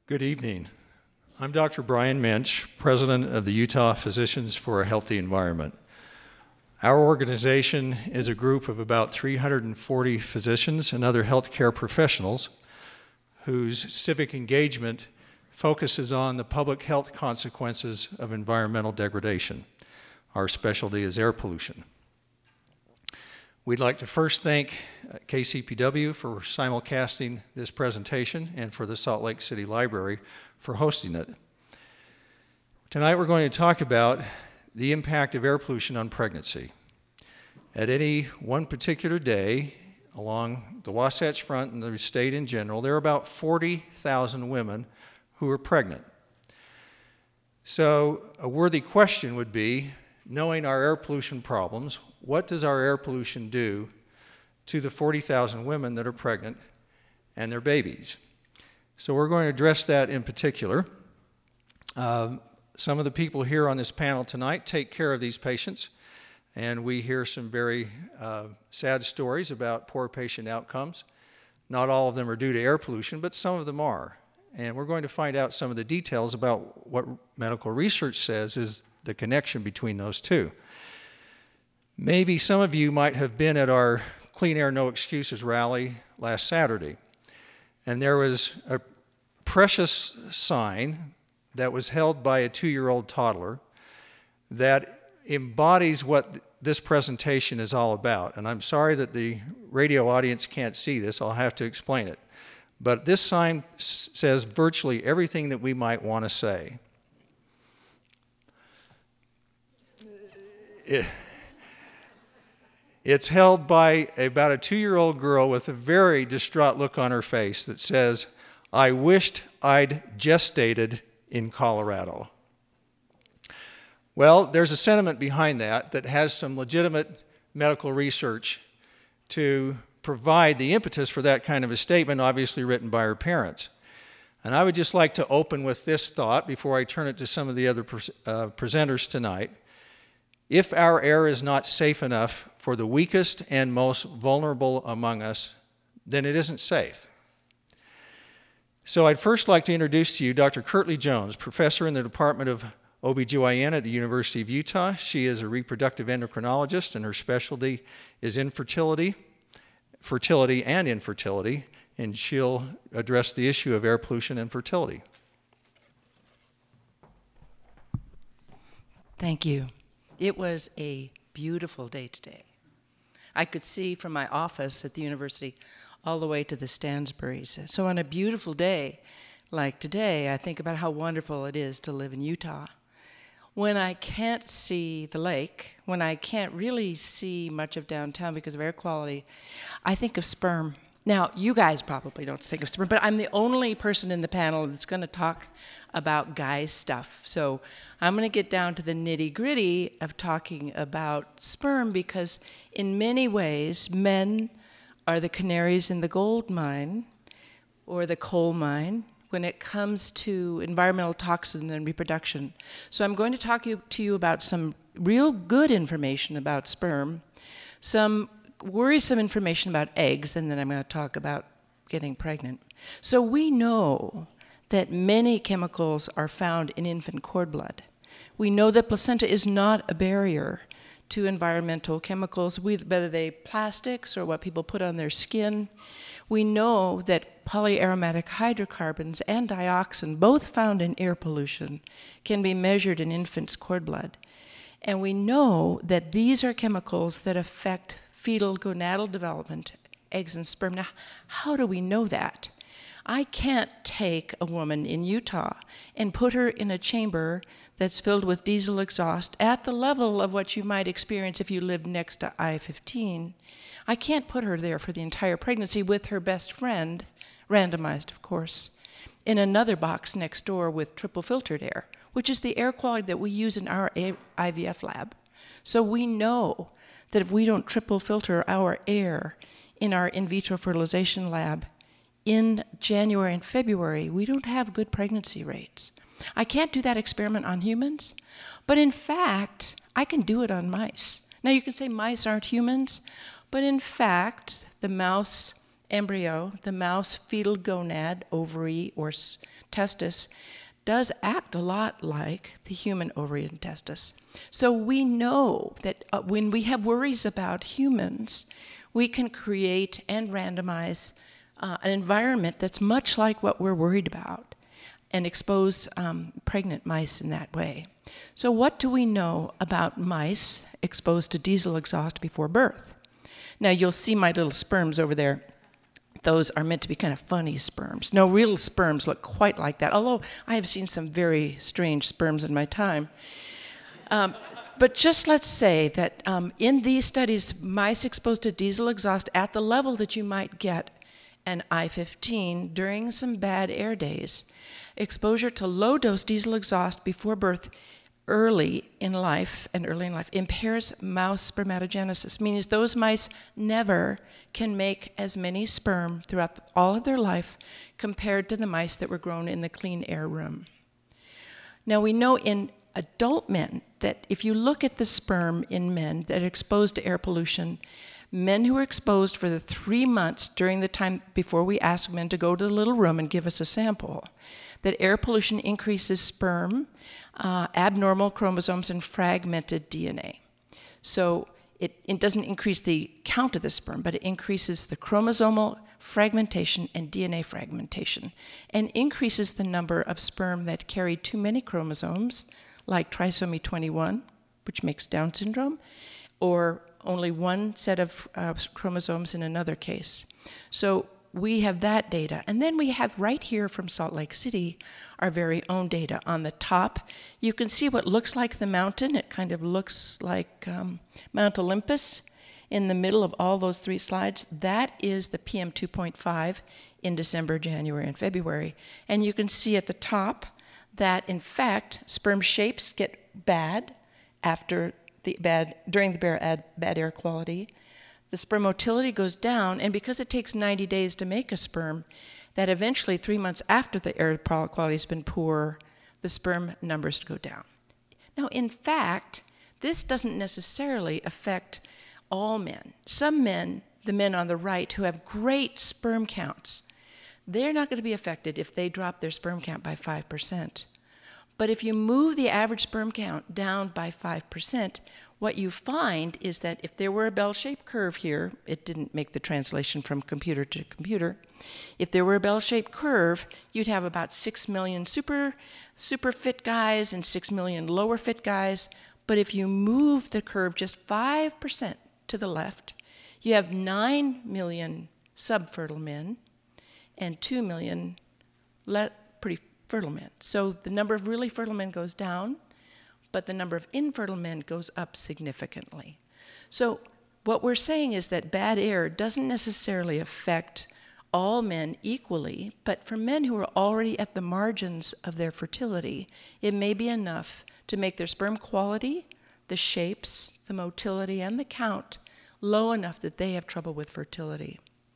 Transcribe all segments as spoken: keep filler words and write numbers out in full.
Good evening. I'm Doctor Brian Minch, President of the Utah Physicians for a Healthy Environment. Our organization is a group of about three hundred forty physicians and other healthcare professionals whose civic engagement focuses on the public health consequences of environmental degradation. Our specialty is air pollution. We'd like to first thank K C P W for simulcasting this presentation and for the Salt Lake City Library for hosting it. Tonight we're going to talk about the impact of air pollution on pregnancy. At any one particular day along the Wasatch Front and the state in general, there are about forty thousand women who are pregnant. So a worthy question would be, knowing our air pollution problems, what does our air pollution do to the forty thousand women that are pregnant and their babies? So we're going to address that in particular. Um, some of the people here on this panel tonight take care of these patients, and we hear some very uh, sad stories about poor patient outcomes. Not all of them are due to air pollution, but some of them are. And we're going to find out some of the details about what medical research says is the connection between those two. Maybe some of you might have been at our Clean Air No Excuses rally last Saturday, and there was a precious sign that was held by a two-year-old toddler that embodies what this presentation is all about. And I'm sorry that the radio audience can't see this, I'll have to explain it. But this sign says virtually everything that we might want to say. It, It's held by about a two-year-old girl with a very distraught look on her face that says, "I wished I'd gestated in Colorado." Well, there's a sentiment behind that that has some legitimate medical research to provide the impetus for that kind of a statement, obviously written by her parents. And I would just like to open with this thought before I turn it to some of the other pre- uh, presenters tonight. If our air is not safe enough for the weakest and most vulnerable among us, then it isn't safe. So I'd first like to introduce to you Doctor Kirtley Jones, professor in the Department of O B G Y N at the University of Utah. She is a reproductive endocrinologist, and her specialty is infertility, fertility and infertility, and she'll address the issue of air pollution and fertility. Thank you. It was a beautiful day today. I could see from my office at the university all the way to the Stansburys. So on a beautiful day like today, I think about how wonderful it is to live in Utah. When I can't see the lake, when I can't really see much of downtown because of air quality, I think of sperm. Now, you guys probably don't think of sperm, but I'm the only person in the panel that's going to talk about guys' stuff. So I'm going to get down to the nitty-gritty of talking about sperm because in many ways, men are the canaries in the gold mine or the coal mine when it comes to environmental toxin and reproduction. So I'm going to talk to you about some real good information about sperm, some worrisome information about eggs, and then I'm going to talk about getting pregnant. So we know that many chemicals are found in infant cord blood. We know that placenta is not a barrier to environmental chemicals, whether they plastics or what people put on their skin. We know that polyaromatic hydrocarbons and dioxin, both found in air pollution, can be measured in infants' cord blood. And we know that these are chemicals that affect fetal gonadal development, eggs and sperm. Now, how do we know that? I can't take a woman in Utah and put her in a chamber that's filled with diesel exhaust at the level of what you might experience if you lived next to I fifteen. I can't put her there for the entire pregnancy with her best friend, randomized of course, in another box next door with triple filtered air, which is the air quality that we use in our I V F lab. So we know that if we don't triple filter our air in our in vitro fertilization lab in January and February, we don't have good pregnancy rates. I can't do that experiment on humans, but in fact, I can do it on mice. Now you can say mice aren't humans, but in fact, the mouse embryo, the mouse fetal gonad, ovary, or s- testis, does act a lot like the human ovary and testis. So we know that uh, when we have worries about humans, we can create and randomize uh, an environment that's much like what we're worried about and expose um, pregnant mice in that way. So what do we know about mice exposed to diesel exhaust before birth? Now you'll see my little sperms over there. Those are meant to be kind of funny sperms. No real sperms look quite like that, although I have seen some very strange sperms in my time. Um, but just let's say that um, in these studies, mice exposed to diesel exhaust at the level that you might get an I fifteen during some bad air days, exposure to low-dose diesel exhaust before birth early in life and early in life impairs mouse spermatogenesis, meaning those mice never can make as many sperm throughout all of their life compared to the mice that were grown in the clean air room. Now we know in adult men that if you look at the sperm in men that are exposed to air pollution, men who are exposed for the three months during the time before we ask men to go to the little room and give us a sample, that air pollution increases sperm, uh, abnormal chromosomes, and fragmented D N A. So it, it doesn't increase the count of the sperm, but it increases the chromosomal fragmentation and D N A fragmentation, and increases the number of sperm that carry too many chromosomes, like trisomy twenty-one, which makes Down syndrome, or only one set of uh, chromosomes in another case. So we have that data. And then we have right here from Salt Lake City our very own data. On the top, you can see what looks like the mountain. It kind of looks like um, Mount Olympus in the middle of all those three slides. That is the P M two point five in December, January, and February. And you can see at the top that, in fact, sperm shapes get bad after the bad, during the bad, bad air quality. The sperm motility goes down, and because it takes ninety days to make a sperm, that eventually three months after the air quality has been poor, the sperm numbers go down. Now, in fact, this doesn't necessarily affect all men. Some men, the men on the right who have great sperm counts, they're not going to be affected if they drop their sperm count by five percent. But if you move the average sperm count down by five percent, what you find is that if there were a bell-shaped curve here, it didn't make the translation from computer to computer. If there were a bell-shaped curve, you'd have about six million super, super fit guys and six million lower fit guys. But if you move the curve just five percent to the left, you have nine million subfertile men and two million le- pretty fertile men. So the number of really fertile men goes down, but the number of infertile men goes up significantly. So what we're saying is that bad air doesn't necessarily affect all men equally, but for men who are already at the margins of their fertility, it may be enough to make their sperm quality, the shapes, the motility, and the count low enough that they have trouble with fertility.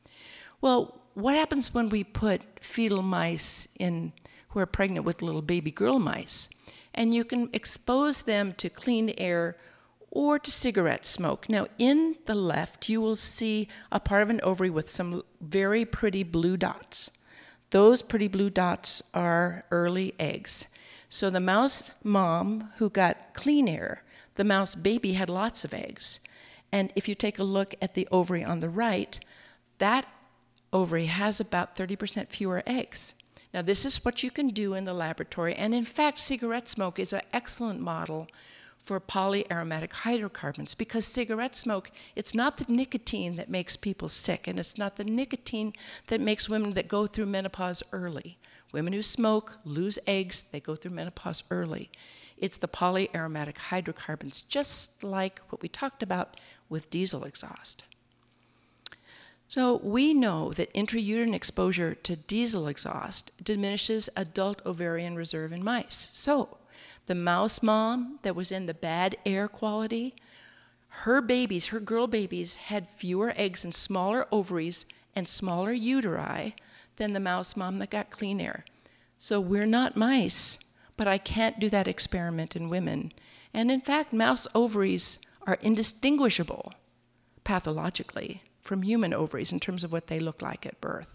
Well, what happens when we put fetal mice in who are pregnant with little baby girl mice? And you can expose them to clean air or to cigarette smoke. Now, in the left, you will see a part of an ovary with some very pretty blue dots. Those pretty blue dots are early eggs. So the mouse mom who got clean air, the mouse baby had lots of eggs. And if you take a look at the ovary on the right, that ovary has about thirty percent fewer eggs. Now, this is what you can do in the laboratory, and in fact, cigarette smoke is an excellent model for polyaromatic hydrocarbons, because cigarette smoke, it's not the nicotine that makes people sick, and it's not the nicotine that makes women that go through menopause early. Women who smoke lose eggs, they go through menopause early. It's the polyaromatic hydrocarbons, just like what we talked about with diesel exhaust. So we know that intrauterine exposure to diesel exhaust diminishes adult ovarian reserve in mice. So the mouse mom that was in the bad air quality, her babies, her girl babies, had fewer eggs and smaller ovaries and smaller uteri than the mouse mom that got clean air. So we're not mice, but I can't do that experiment in women. And in fact, mouse ovaries are indistinguishable pathologically from human ovaries in terms of what they look like at birth.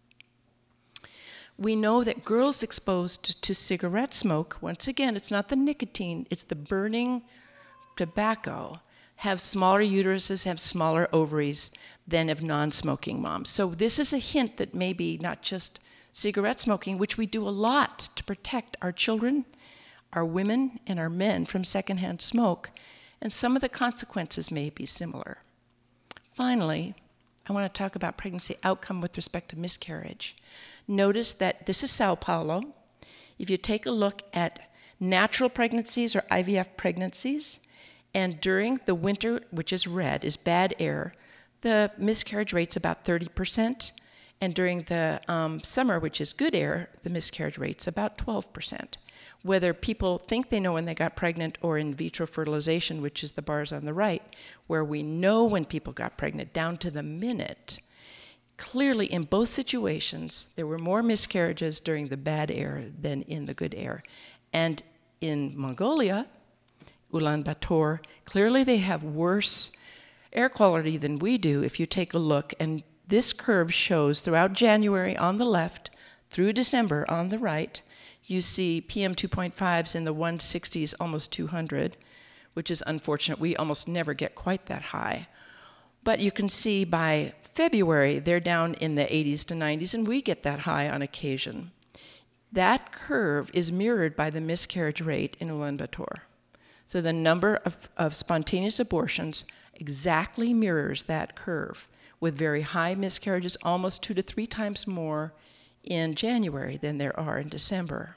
We know that girls exposed to cigarette smoke, once again, it's not the nicotine, it's the burning tobacco, have smaller uteruses, have smaller ovaries than of non-smoking moms. So this is a hint that maybe not just cigarette smoking, which we do a lot to protect our children, our women, and our men from secondhand smoke, and some of the consequences may be similar. Finally, I want to talk about pregnancy outcome with respect to miscarriage. Notice that this is Sao Paulo. If you take a look at natural pregnancies or I V F pregnancies, and during the winter, which is red, is bad air, the miscarriage rate's about thirty percent, and during the um, summer, which is good air, the miscarriage rate's about twelve percent. Whether people think they know when they got pregnant or in vitro fertilization, which is the bars on the right, where we know when people got pregnant down to the minute, clearly in both situations, there were more miscarriages during the bad air than in the good air. And in Mongolia, Ulaanbaatar, clearly they have worse air quality than we do if you take a look. And this curve shows throughout January on the left, through December on the right, you see P M two point fives in the one sixties, almost two hundred, which is unfortunate. We almost never get quite that high. But you can see by February, they're down in the eighties to nineties, and we get that high on occasion. That curve is mirrored by the miscarriage rate in Ulaanbaatar. So the number of, of spontaneous abortions exactly mirrors that curve, with very high miscarriages, almost two to three times more in January than there are in December.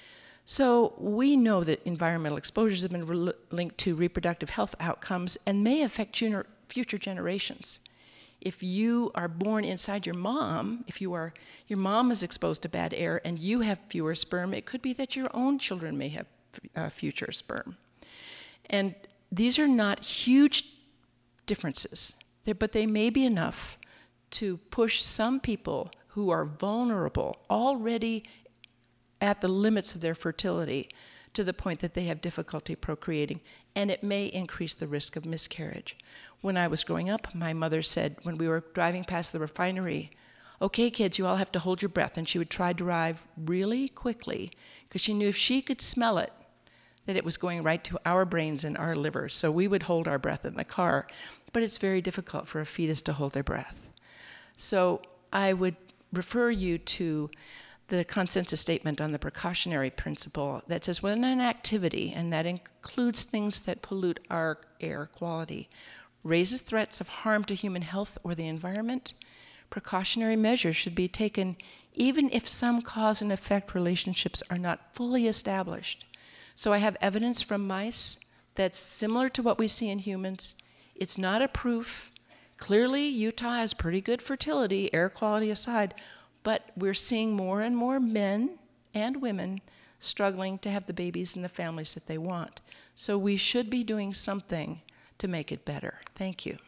So we know that environmental exposures have been re- linked to reproductive health outcomes and may affect gener- future generations. If you are born inside your mom, if you are, your mom is exposed to bad air and you have fewer sperm, it could be that your own children may have uh, future sperm. And these are not huge differences, They're, but they may be enough to push some people who are vulnerable, already at the limits of their fertility, to the point that they have difficulty procreating, and it may increase the risk of miscarriage. When I was growing up, my mother said, when we were driving past the refinery, okay, kids, you all have to hold your breath, and she would try to drive really quickly, because she knew if she could smell it, that it was going right to our brains and our livers, so we would hold our breath in the car, but it's very difficult for a fetus to hold their breath. So I would refer you to the consensus statement on the precautionary principle that says when an activity, and that includes things that pollute our air quality, raises threats of harm to human health or the environment, precautionary measures should be taken even if some cause and effect relationships are not fully established. So I have evidence from mice that's similar to what we see in humans. It's not a proof. Clearly, Utah has pretty good fertility, air quality aside, but we're seeing more and more men and women struggling to have the babies and the families that they want. So we should be doing something to make it better. Thank you.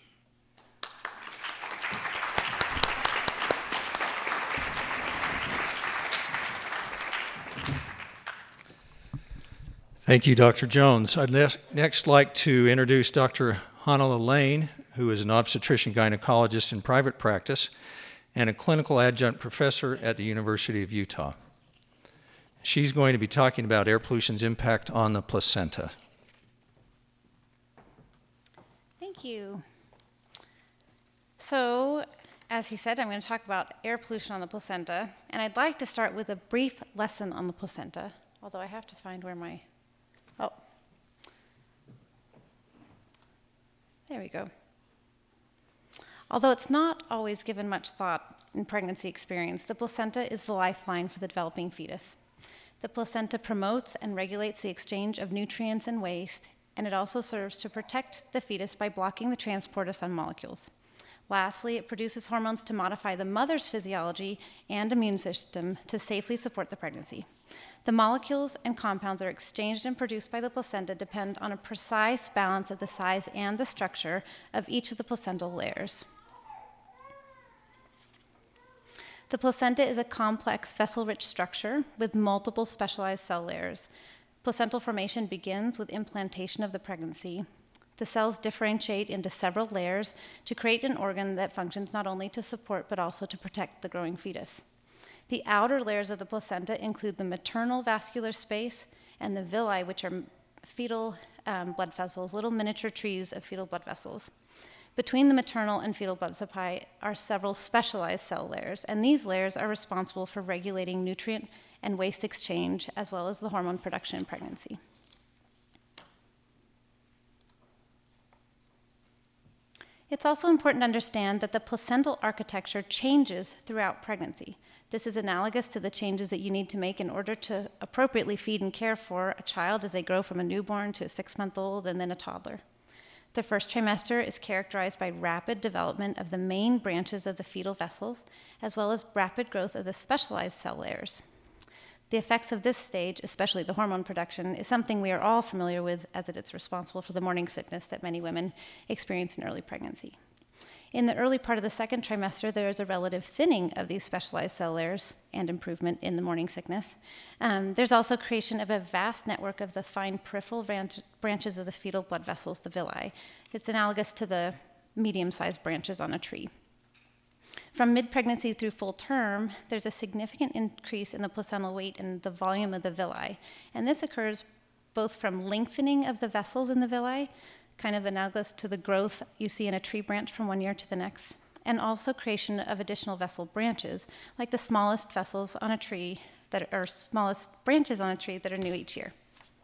Thank you, Doctor Jones. I'd ne- next like to introduce Doctor Hanala Lane, who is an obstetrician gynecologist in private practice and a clinical adjunct professor at the University of Utah. She's going to be talking about air pollution's impact on the placenta. Thank you. So, as he said, I'm going to talk about air pollution on the placenta, and I'd like to start with a brief lesson on the placenta, although I have to find where my, oh, there we go. Although it's not always given much thought in pregnancy experience, the placenta is the lifeline for the developing fetus. The placenta promotes and regulates the exchange of nutrients and waste, and it also serves to protect the fetus by blocking the transport of some molecules. Lastly, it produces hormones to modify the mother's physiology and immune system to safely support the pregnancy. The molecules and compounds that are exchanged and produced by the placenta depend on a precise balance of the size and the structure of each of the placental layers. The placenta is a complex vessel-rich structure with multiple specialized cell layers. Placental formation begins with implantation of the pregnancy. The cells differentiate into several layers to create an organ that functions not only to support but also to protect the growing fetus. The outer layers of the placenta include the maternal vascular space and the villi, which are fetal um, blood vessels, little miniature trees of fetal blood vessels. Between the maternal and fetal blood supply are several specialized cell layers, and these layers are responsible for regulating nutrient and waste exchange, as well as the hormone production in pregnancy. It's also important to understand that the placental architecture changes throughout pregnancy. This is analogous to the changes that you need to make in order to appropriately feed and care for a child as they grow from a newborn to a six-month-old and then a toddler. The first trimester is characterized by rapid development of the main branches of the fetal vessels, as well as rapid growth of the specialized cell layers. The effects of this stage, especially the hormone production, is something we are all familiar with, as it is responsible for the morning sickness that many women experience in early pregnancy. In the early part of the second trimester, there is a relative thinning of these specialized cell layers and improvement in the morning sickness. Um, there's also creation of a vast network of the fine peripheral branch- branches of the fetal blood vessels, the villi. It's analogous to the medium-sized branches on a tree. From mid-pregnancy through full term, there's a significant increase in the placental weight and the volume of the villi. And this occurs both from lengthening of the vessels in the villi, kind of analogous to the growth you see in a tree branch from one year to the next, and also creation of additional vessel branches, like the smallest vessels on a tree that are smallest branches on a tree that are new each year.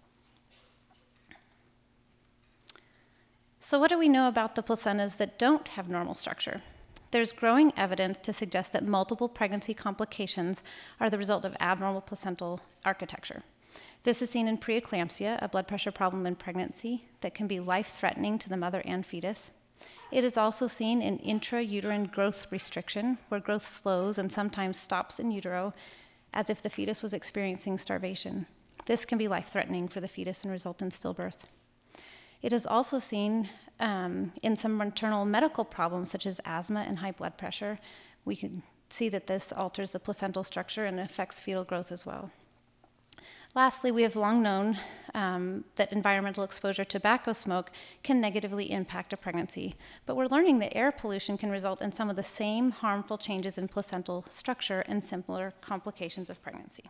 So what do we know about the placentas that don't have normal structure? There's growing evidence to suggest that multiple pregnancy complications are the result of abnormal placental architecture. This is seen in preeclampsia, a blood pressure problem in pregnancy that can be life-threatening to the mother and fetus. It is also seen in intrauterine growth restriction, where growth slows and sometimes stops in utero, as if the fetus was experiencing starvation. This can be life-threatening for the fetus and result in stillbirth. It is also seen um, in some maternal medical problems, such as asthma and high blood pressure. We can see that this alters the placental structure and affects fetal growth as well. Lastly, we have long known um, that environmental exposure to tobacco smoke can negatively impact a pregnancy, but we're learning that air pollution can result in some of the same harmful changes in placental structure and similar complications of pregnancy.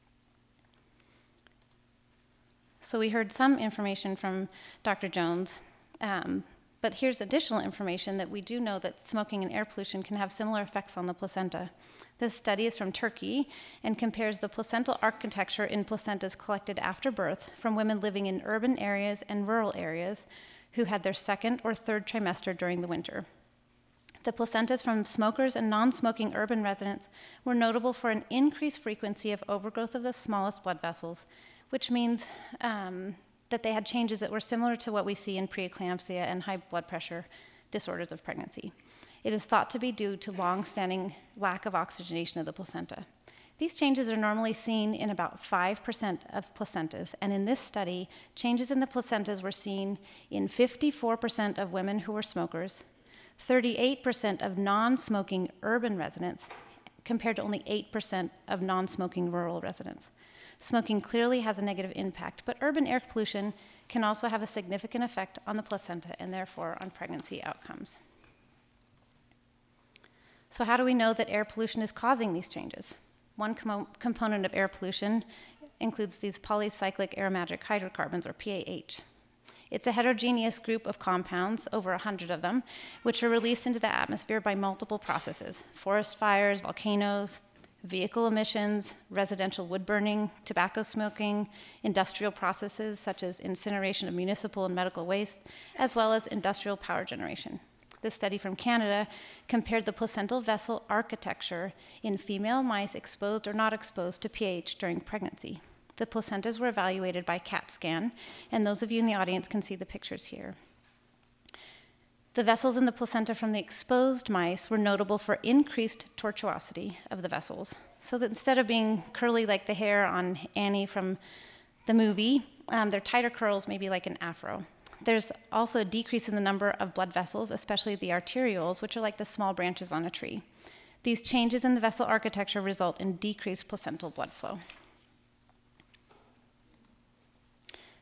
So we heard some information from Doctor Jones, um, but here's additional information that we do know that smoking and air pollution can have similar effects on the placenta. This study is from Turkey and compares the placental architecture in placentas collected after birth from women living in urban areas and rural areas who had their second or third trimester during the winter. The placentas from smokers and non-smoking urban residents were notable for an increased frequency of overgrowth of the smallest blood vessels, which means um, that they had changes that were similar to what we see in preeclampsia and high blood pressure disorders of pregnancy. It is thought to be due to long-standing lack of oxygenation of the placenta. These changes are normally seen in about five percent of placentas, and in this study, changes in the placentas were seen in fifty-four percent of women who were smokers, thirty-eight percent of non-smoking urban residents, compared to only eight percent of non-smoking rural residents. Smoking clearly has a negative impact, but urban air pollution can also have a significant effect on the placenta and therefore on pregnancy outcomes. So how do we know that air pollution is causing these changes? One com- component of air pollution includes these polycyclic aromatic hydrocarbons, or P A H. It's a heterogeneous group of compounds, over one hundred of them, which are released into the atmosphere by multiple processes: forest fires, volcanoes, vehicle emissions, residential wood burning, tobacco smoking, industrial processes such as incineration of municipal and medical waste, as well as industrial power generation. This study from Canada compared the placental vessel architecture in female mice exposed or not exposed to P A H during pregnancy. The placentas were evaluated by CAT scan, and those of you in the audience can see the pictures here. The vessels in the placenta from the exposed mice were notable for increased tortuosity of the vessels. So that instead of being curly like the hair on Annie from the movie, um, their tighter curls may be like an afro. There's also a decrease in the number of blood vessels, especially the arterioles, which are like the small branches on a tree. These changes in the vessel architecture result in decreased placental blood flow.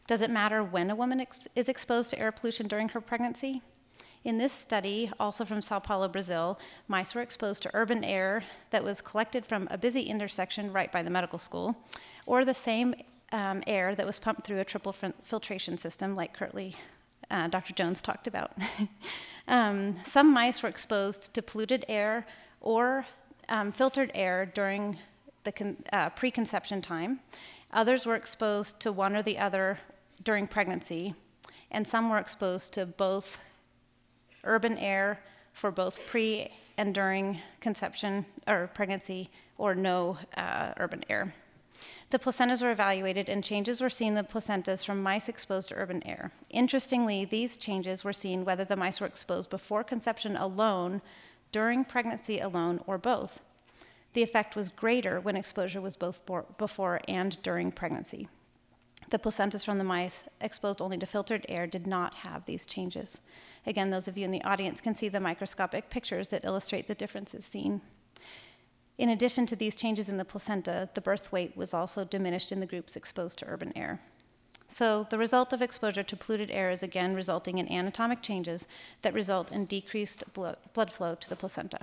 Does it matter when a woman ex- is exposed to air pollution during her pregnancy? In this study, also from Sao Paulo, Brazil, mice were exposed to urban air that was collected from a busy intersection right by the medical school, or the same um, air that was pumped through a triple fil- filtration system like currently uh, Doctor Jones talked about. um, some mice were exposed to polluted air or um, filtered air during the con- uh, preconception time. Others were exposed to one or the other during pregnancy, and some were exposed to both urban air for both pre and during conception or pregnancy, or no uh, urban air. The placentas were evaluated, and changes were seen in the placentas from mice exposed to urban air. Interestingly, these changes were seen whether the mice were exposed before conception alone, during pregnancy alone, or both. The effect was greater when exposure was both before and during pregnancy. The placentas from the mice exposed only to filtered air did not have these changes. Again, those of you in the audience can see the microscopic pictures that illustrate the differences seen. In addition to these changes in the placenta, the birth weight was also diminished in the groups exposed to urban air. So the result of exposure to polluted air is again resulting in anatomic changes that result in decreased blood flow to the placenta.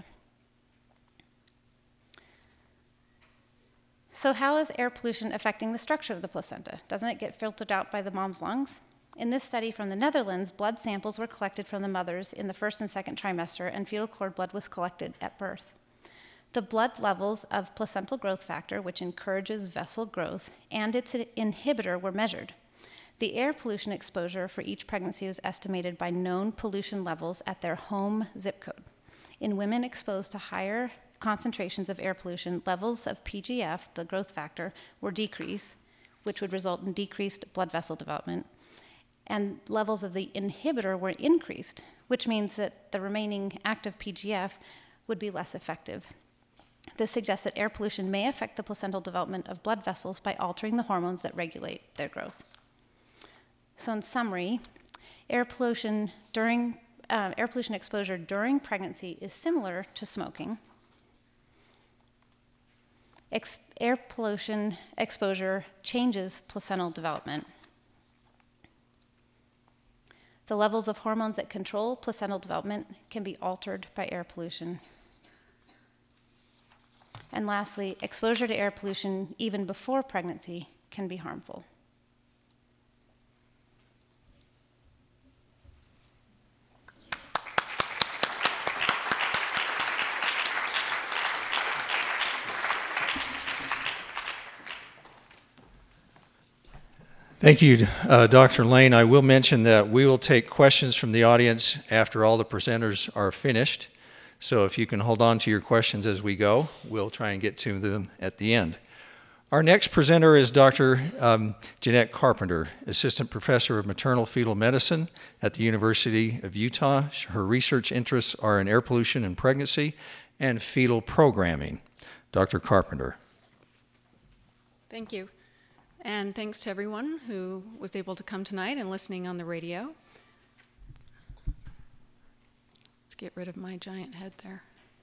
So how is air pollution affecting the structure of the placenta? Doesn't it get filtered out by the mom's lungs? In this study from the Netherlands, blood samples were collected from the mothers in the first and second trimester, and fetal cord blood was collected at birth. The blood levels of placental growth factor, which encourages vessel growth, and its inhibitor were measured. The air pollution exposure for each pregnancy was estimated by known pollution levels at their home zip code. In women exposed to higher concentrations of air pollution, levels of P G F, the growth factor, were decreased, which would result in decreased blood vessel development, and levels of the inhibitor were increased, which means that the remaining active P G F would be less effective. This suggests that air pollution may affect the placental development of blood vessels by altering the hormones that regulate their growth. So in summary, air pollution during uh, air pollution exposure during pregnancy is similar to smoking. Ex- air pollution exposure changes placental development. The levels of hormones that control placental development can be altered by air pollution. And lastly, exposure to air pollution even before pregnancy can be harmful. Thank you, uh, Doctor Lane. I will mention that we will take questions from the audience after all the presenters are finished. So if you can hold on to your questions as we go, we'll try and get to them at the end. Our next presenter is Doctor Um, Jeanette Carpenter, Assistant Professor of Maternal Fetal Medicine at the University of Utah. Her research interests are in air pollution in pregnancy and fetal programming. Doctor Carpenter. Thank you. And thanks to everyone who was able to come tonight and listening on the radio. Let's get rid of my giant head there.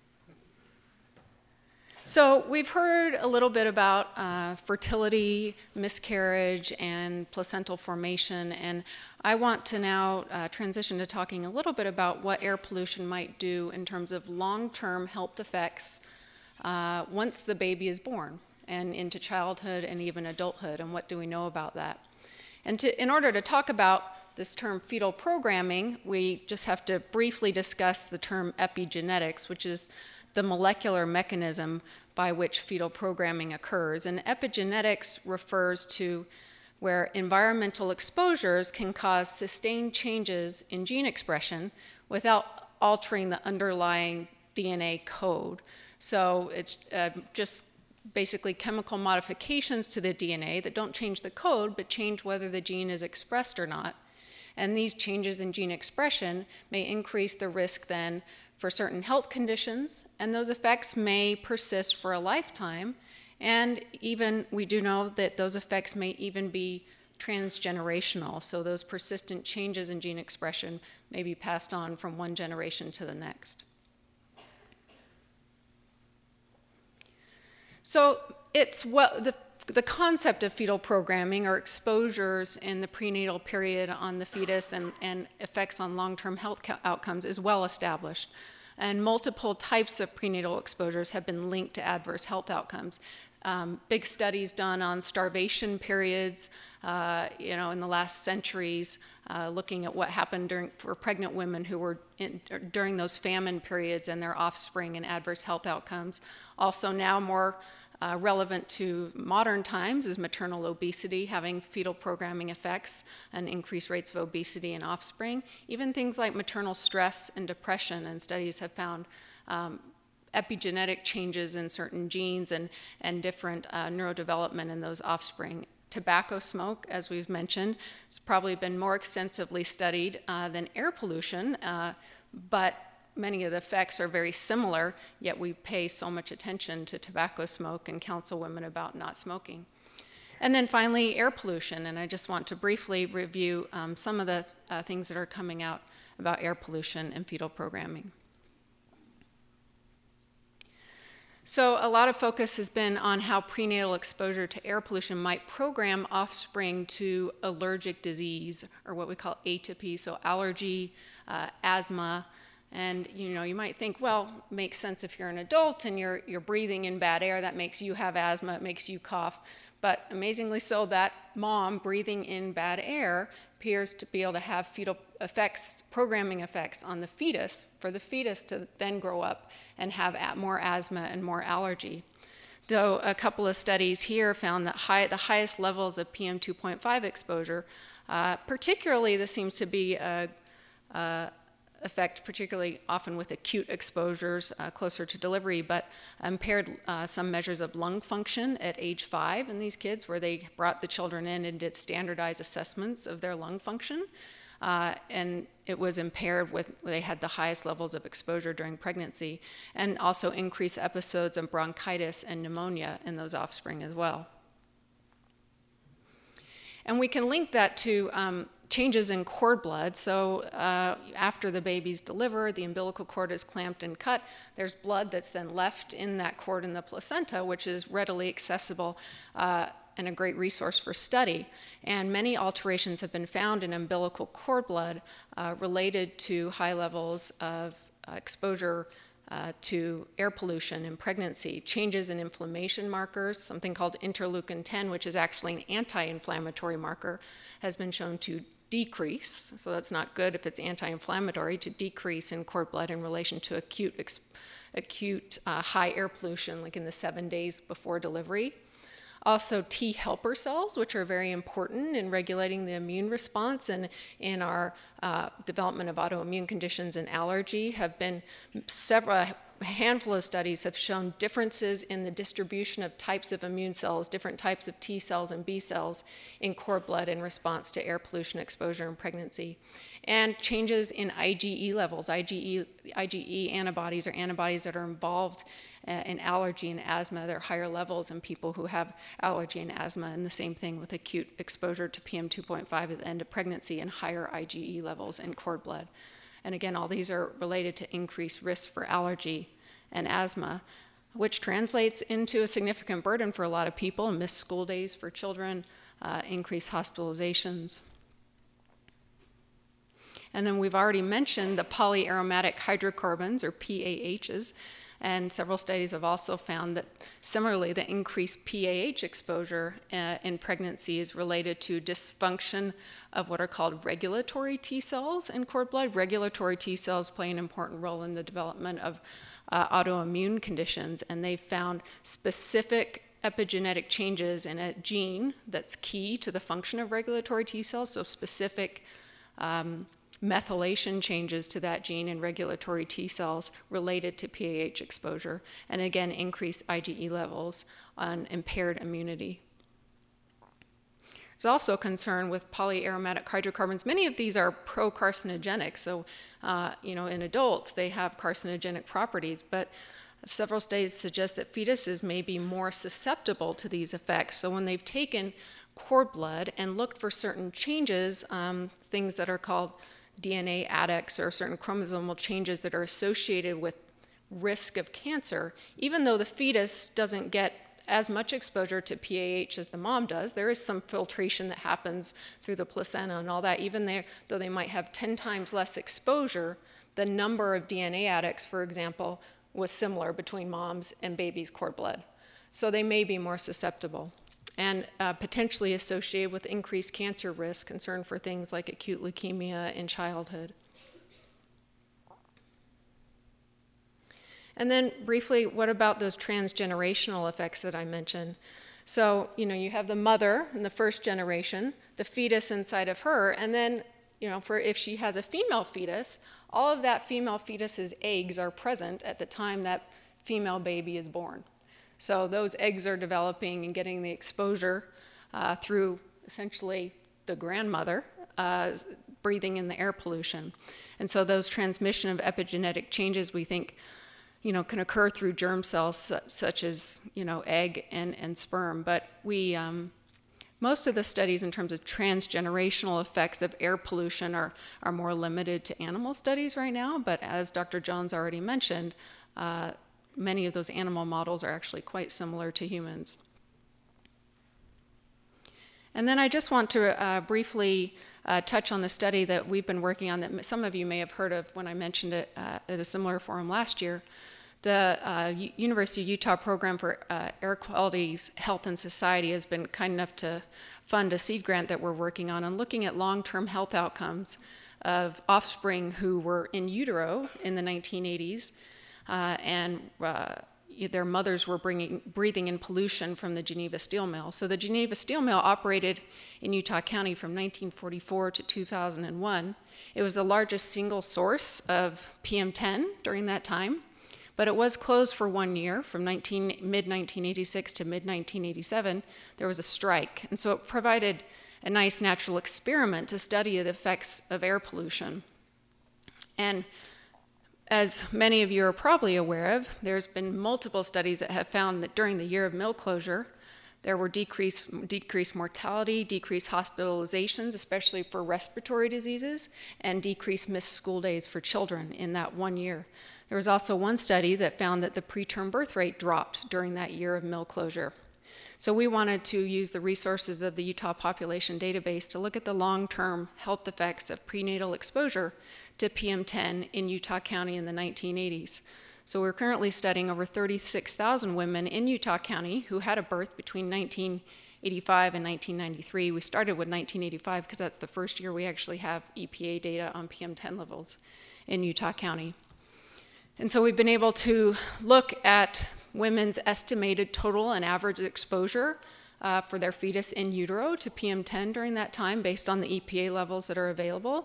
So we've heard a little bit about uh, fertility, miscarriage, and placental formation, and I want to now uh, transition to talking a little bit about what air pollution might do in terms of long-term health effects uh, once the baby is born and into childhood and even adulthood, and what do we know about that. And to, in order to talk about this term fetal programming, we just have to briefly discuss the term epigenetics, which is the molecular mechanism by which fetal programming occurs. And epigenetics refers to where environmental exposures can cause sustained changes in gene expression without altering the underlying D N A code. So it's uh, just basically chemical modifications to the D N A that don't change the code, but change whether the gene is expressed or not. And these changes in gene expression may increase the risk then for certain health conditions, and those effects may persist for a lifetime. And even, we do know that those effects may even be transgenerational, so those persistent changes in gene expression may be passed on from one generation to the next. So it's well, the the concept of fetal programming or exposures in the prenatal period on the fetus and, and effects on long-term health outcomes is well established. And multiple types of prenatal exposures have been linked to adverse health outcomes. Um, big studies done on starvation periods, uh, you know, in the last centuries, uh, looking at what happened during, for pregnant women who were in, during those famine periods and their offspring and adverse health outcomes. Also now more uh, relevant to modern times is maternal obesity, having fetal programming effects and increased rates of obesity in offspring. Even things like maternal stress and depression, and studies have found um, epigenetic changes in certain genes and, and different uh, neurodevelopment in those offspring. Tobacco smoke, as we've mentioned, has probably been more extensively studied uh, than air pollution, uh, but many of the effects are very similar, yet we pay so much attention to tobacco smoke and counsel women about not smoking. And then finally, air pollution, and I just want to briefly review um, some of the uh, things that are coming out about air pollution and fetal programming. So a lot of focus has been on how prenatal exposure to air pollution might program offspring to allergic disease, or what we call atopy, so allergy, uh, asthma. And you know, you might think, well, it makes sense if you're an adult and you're, you're breathing in bad air, that makes you have asthma, it makes you cough. But amazingly so, that mom breathing in bad air appears to be able to have fetal effects, programming effects on the fetus, for the fetus to then grow up and have more asthma and more allergy. Though a couple of studies here found that high, the highest levels of P M two point five exposure, uh, particularly this seems to be a, a effect particularly often with acute exposures uh, closer to delivery, but impaired uh, some measures of lung function at age five in these kids, where they brought the children in and did standardized assessments of their lung function. Uh, and it was impaired with, they had the highest levels of exposure during pregnancy, and also increased episodes of bronchitis and pneumonia in those offspring as well. And we can link that to um, changes in cord blood. So uh, after the baby's delivered, the umbilical cord is clamped and cut. There's blood that's then left in that cord in the placenta, which is readily accessible uh, and a great resource for study. And many alterations have been found in umbilical cord blood uh, related to high levels of uh, exposure Uh, to air pollution in pregnancy. Changes in inflammation markers, something called interleukin ten, which is actually an anti-inflammatory marker, has been shown to decrease, so that's not good if it's anti-inflammatory, to decrease in cord blood in relation to acute, acute uh, high air pollution, like in the seven days before delivery. Also T helper cells, which are very important in regulating the immune response and in our uh, development of autoimmune conditions and allergy, have been several, a handful of studies have shown differences in the distribution of types of immune cells, different types of T cells and B cells in cord blood in response to air pollution exposure in pregnancy. And changes in IgE levels. IgE, IgE antibodies are antibodies that are involved uh, in allergy and asthma. They're higher levels in people who have allergy and asthma, and the same thing with acute exposure to P M two point five at the end of pregnancy and higher IgE levels in cord blood. And again, all these are related to increased risk for allergy and asthma, which translates into a significant burden for a lot of people, missed school days for children, uh, increased hospitalizations. And then we've already mentioned the polyaromatic hydrocarbons, or P A Hs, and several studies have also found that similarly the increased P A H exposure uh, in pregnancy is related to dysfunction of what are called regulatory T cells in cord blood. Regulatory T cells play an important role in the development of uh, autoimmune conditions, and they've found specific epigenetic changes in a gene that's key to the function of regulatory T cells, so specific um, methylation changes to that gene in regulatory T cells related to P A H exposure, and again, increased IgE levels on impaired immunity. There's also concern with polyaromatic hydrocarbons. Many of these are pro-carcinogenic, so uh, you know, in adults they have carcinogenic properties, but several studies suggest that fetuses may be more susceptible to these effects. So when they've taken cord blood and looked for certain changes, um, things that are called D N A adducts or certain chromosomal changes that are associated with risk of cancer, even though the fetus doesn't get as much exposure to P A H as the mom does. There is some filtration that happens through the placenta and all that. Even there, though they might have ten times less exposure, the number of D N A adducts, for example, was similar between moms and babies' cord blood. So they may be more susceptible and uh, potentially associated with increased cancer risk, concern for things like acute leukemia in childhood. And then briefly, what about those transgenerational effects that I mentioned? So, you know, you have the mother in the first generation, the fetus inside of her, and then, you know, for if she has a female fetus, all of that female fetus's eggs are present at the time that female baby is born. So those eggs are developing and getting the exposure uh, through essentially the grandmother uh, breathing in the air pollution. And so those transmission of epigenetic changes, we think, you know, can occur through germ cells su such as, you know, egg and, and sperm. But we, um, most of the studies in terms of transgenerational effects of air pollution are, are more limited to animal studies right now. But as Doctor Jones already mentioned, uh, many of those animal models are actually quite similar to humans. And then I just want to uh, briefly uh, touch on the study that we've been working on that some of you may have heard of when I mentioned it uh, at a similar forum last year. The uh, U University of Utah Program for uh, Air Quality, Health, and Society has been kind enough to fund a seed grant that we're working on on looking at long-term health outcomes of offspring who were in utero in the nineteen eighties uh, and uh, their mothers were bringing, breathing in pollution from the Geneva Steel Mill. So the Geneva Steel Mill operated in Utah County from nineteen forty-four to two thousand one. It was the largest single source of P M ten during that time, but it was closed for one year from mid nineteen eighty-six to mid nineteen eighty-seven. There was a strike, and so it provided a nice natural experiment to study the effects of air pollution. And as many of you are probably aware of, there's been multiple studies that have found that during the year of mill closure, there were decreased, decreased mortality, decreased hospitalizations, especially for respiratory diseases, and decreased missed school days for children in that one year. There was also one study that found that the preterm birth rate dropped during that year of mill closure. So we wanted to use the resources of the Utah Population Database to look at the long-term health effects of prenatal exposure to P M ten in Utah County in the nineteen eighties. So we're currently studying over thirty-six thousand women in Utah County who had a birth between nineteen eighty-five and nineteen ninety-three. We started with nineteen eighty-five because that's the first year we actually have E P A data on P M ten levels in Utah County. And so we've been able to look at women's estimated total and average exposure uh, for their fetus in utero to P M ten during that time based on the E P A levels that are available.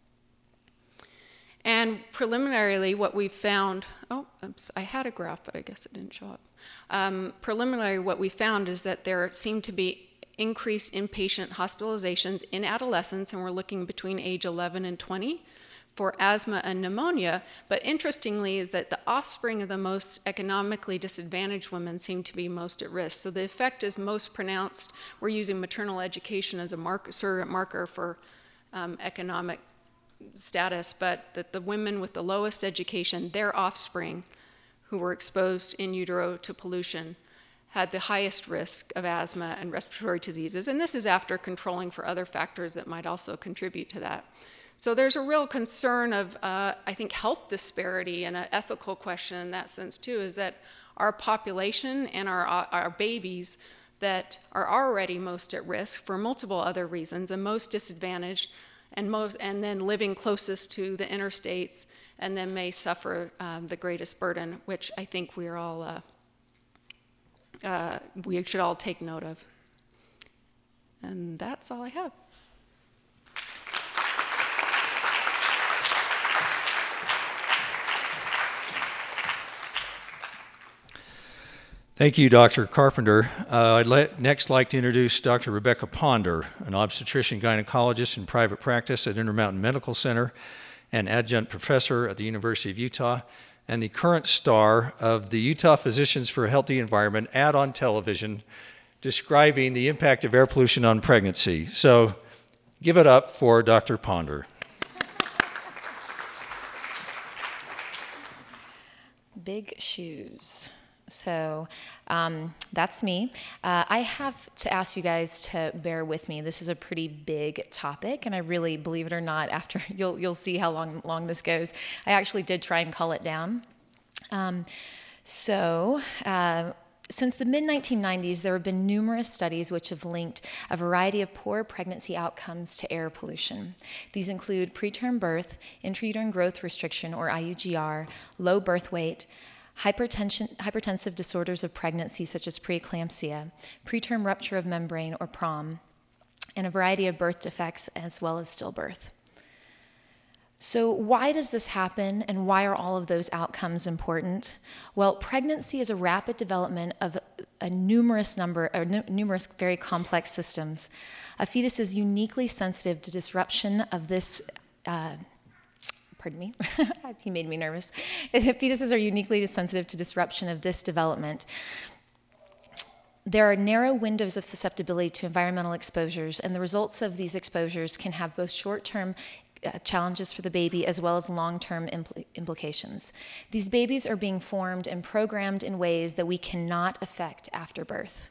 And preliminarily, what we've found, oh, oops, I had a graph, but I guess it didn't show up. Um, preliminary, what we found is that there seemed to be increased inpatient hospitalizations in adolescents, and we're looking between age eleven and twenty for asthma and pneumonia. But interestingly is that the offspring of the most economically disadvantaged women seem to be most at risk. So the effect is most pronounced. We're using maternal education as a marker, surrogate marker for um, economic status, but that the women with the lowest education, their offspring who were exposed in utero to pollution had the highest risk of asthma and respiratory diseases. And this is after controlling for other factors that might also contribute to that. So there's a real concern of, uh, I think, health disparity, and an ethical question in that sense too, is that our population and our, our babies that are already most at risk for multiple other reasons and most disadvantaged and, most, and then living closest to the interstates and then may suffer um, the greatest burden, which I think we're all, uh, uh, we should all take note of. And that's all I have. Thank you, Doctor Carpenter. Uh, I'd let, next like to introduce Doctor Rebecca Ponder, an obstetrician gynecologist in private practice at Intermountain Medical Center and adjunct professor at the University of Utah, and the current star of the Utah Physicians for a Healthy Environment ad on television describing the impact of air pollution on pregnancy. So give it up for Doctor Ponder. Big shoes. So um, that's me. Uh, I have to ask you guys to bear with me. This is a pretty big topic, and I really, believe it or not, after you'll you'll see how long long this goes. I actually did try and cull it down. Um, so. Uh, Since the mid nineteen nineties, there have been numerous studies which have linked a variety of poor pregnancy outcomes to air pollution. These include preterm birth, intrauterine growth restriction, or I U G R, low birth weight, hypertension, hypertensive disorders of pregnancy such as preeclampsia, preterm rupture of membrane, or P R O M, and a variety of birth defects as well as stillbirth. So why does this happen, and why are all of those outcomes important? Well, pregnancy is a rapid development of a numerous number, or n- numerous very complex systems. A fetus is uniquely sensitive to disruption of this, uh, pardon me, he made me nervous. Fetuses are uniquely sensitive to disruption of this development. There are narrow windows of susceptibility to environmental exposures, and the results of these exposures can have both short-term Uh, challenges for the baby as well as long-term impl- implications. These babies are being formed and programmed in ways that we cannot affect after birth.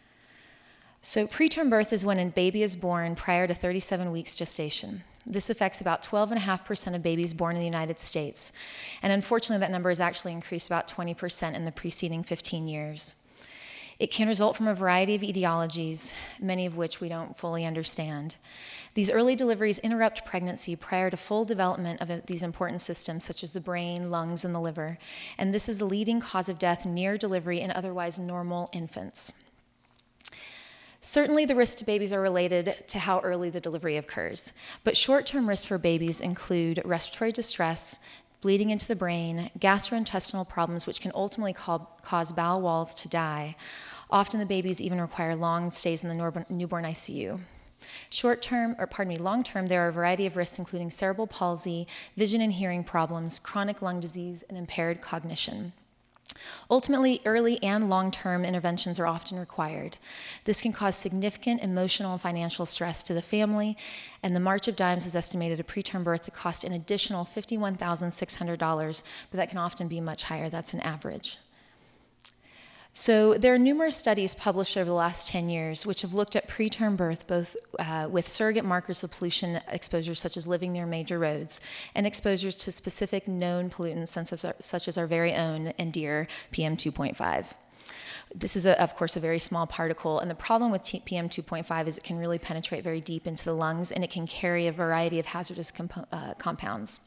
So preterm birth is when a baby is born prior to thirty-seven weeks gestation. This affects about twelve point five percent of babies born in the United States. And unfortunately, that number has actually increased about twenty percent in the preceding fifteen years. It can result from a variety of etiologies, many of which we don't fully understand. These early deliveries interrupt pregnancy prior to full development of these important systems, such as the brain, lungs, and the liver, and this is the leading cause of death near delivery in otherwise normal infants. Certainly, the risks to babies are related to how early the delivery occurs, but short-term risks for babies include respiratory distress, bleeding into the brain, gastrointestinal problems, which can ultimately cause bowel walls to die. Often the babies even require long stays in the newborn I C U. Short-term, or pardon me, long-term, there are a variety of risks, including cerebral palsy, vision and hearing problems, chronic lung disease, and impaired cognition. Ultimately, early and long-term interventions are often required. This can cause significant emotional and financial stress to the family, and the March of Dimes has estimated a preterm birth to cost an additional fifty-one thousand six hundred dollars, but that can often be much higher. That's an average. So there are numerous studies published over the last ten years which have looked at preterm birth both uh, with surrogate markers of pollution exposures such as living near major roads and exposures to specific known pollutants such as our, such as our very own and dear P M two point five. This is, a, of course, a very small particle, and the problem with P M two point five is it can really penetrate very deep into the lungs, and it can carry a variety of hazardous compo- uh, compounds.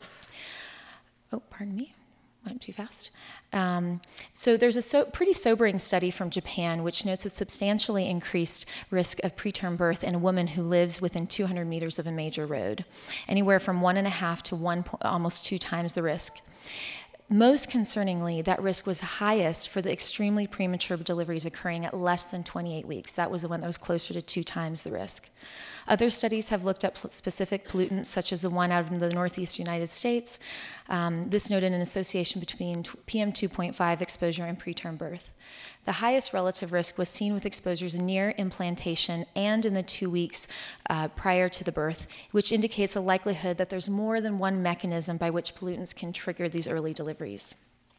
Oh, pardon me. Went too fast. Um, so there's a so, pretty sobering study from Japan which notes a substantially increased risk of preterm birth in a woman who lives within two hundred meters of a major road, anywhere from one and a half to one, almost two times the risk. Most concerningly, that risk was highest for the extremely premature deliveries occurring at less than twenty-eight weeks. That was the one that was closer to two times the risk. Other studies have looked at specific pollutants, such as the one out of the Northeast United States. Um, this noted an association between P M two point five exposure and preterm birth. The highest relative risk was seen with exposures near implantation and in the two weeks uh, prior to the birth, which indicates a likelihood that there's more than one mechanism by which pollutants can trigger these early deliveries.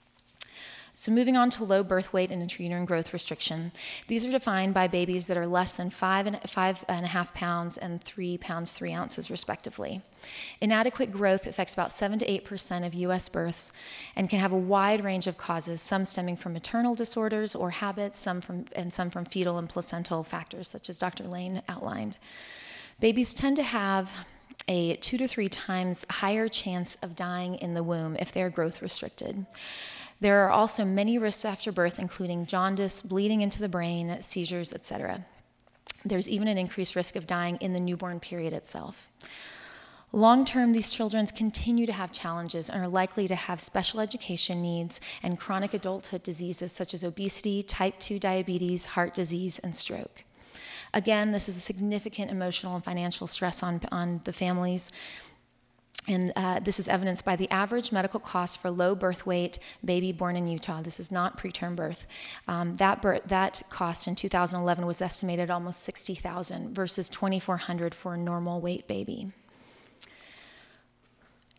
So moving on to low birth weight and intrauterine growth restriction. These are defined by babies that are less than five and, five and a half pounds and three pounds, three ounces, respectively. Inadequate growth affects about seven to eight percent of U S births and can have a wide range of causes, some stemming from maternal disorders or habits, some from, and some from fetal and placental factors, such as Doctor Lane outlined. Babies tend to have a two to three times higher chance of dying in the womb if they're growth restricted. There are also many risks after birth, including jaundice, bleeding into the brain, seizures, et cetera. There's even an increased risk of dying in the newborn period itself. Long-term, these children continue to have challenges and are likely to have special education needs and chronic adulthood diseases such as obesity, type two diabetes, heart disease, and stroke. Again, this is a significant emotional and financial stress on, on the families. And uh, this is evidenced by the average medical cost for low birth weight baby born in Utah. This is not preterm birth. Um, that, birth, that cost in two thousand eleven was estimated almost sixty thousand dollars versus twenty-four hundred dollars for a normal weight baby.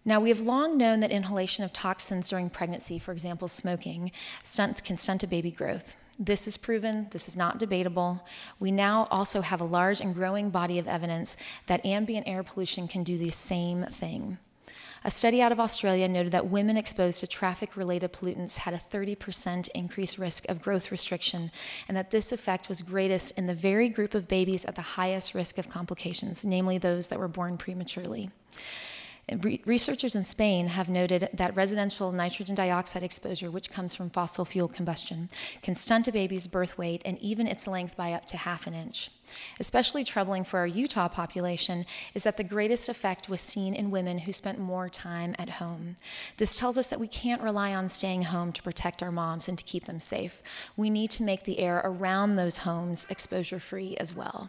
Now, we have long known that inhalation of toxins during pregnancy, for example, smoking, stunts can stunt a baby growth. This is proven, this is not debatable. We now also have a large and growing body of evidence that ambient air pollution can do the same thing. A study out of Australia noted that women exposed to traffic-related pollutants had a thirty percent increased risk of growth restriction, and that this effect was greatest in the very group of babies at the highest risk of complications, namely those that were born prematurely. Re- researchers in Spain have noted that residential nitrogen dioxide exposure, which comes from fossil fuel combustion, can stunt a baby's birth weight and even its length by up to half an inch. Especially troubling for our Utah population is that the greatest effect was seen in women who spent more time at home. This tells us that we can't rely on staying home to protect our moms and to keep them safe. We need to make the air around those homes exposure-free as well.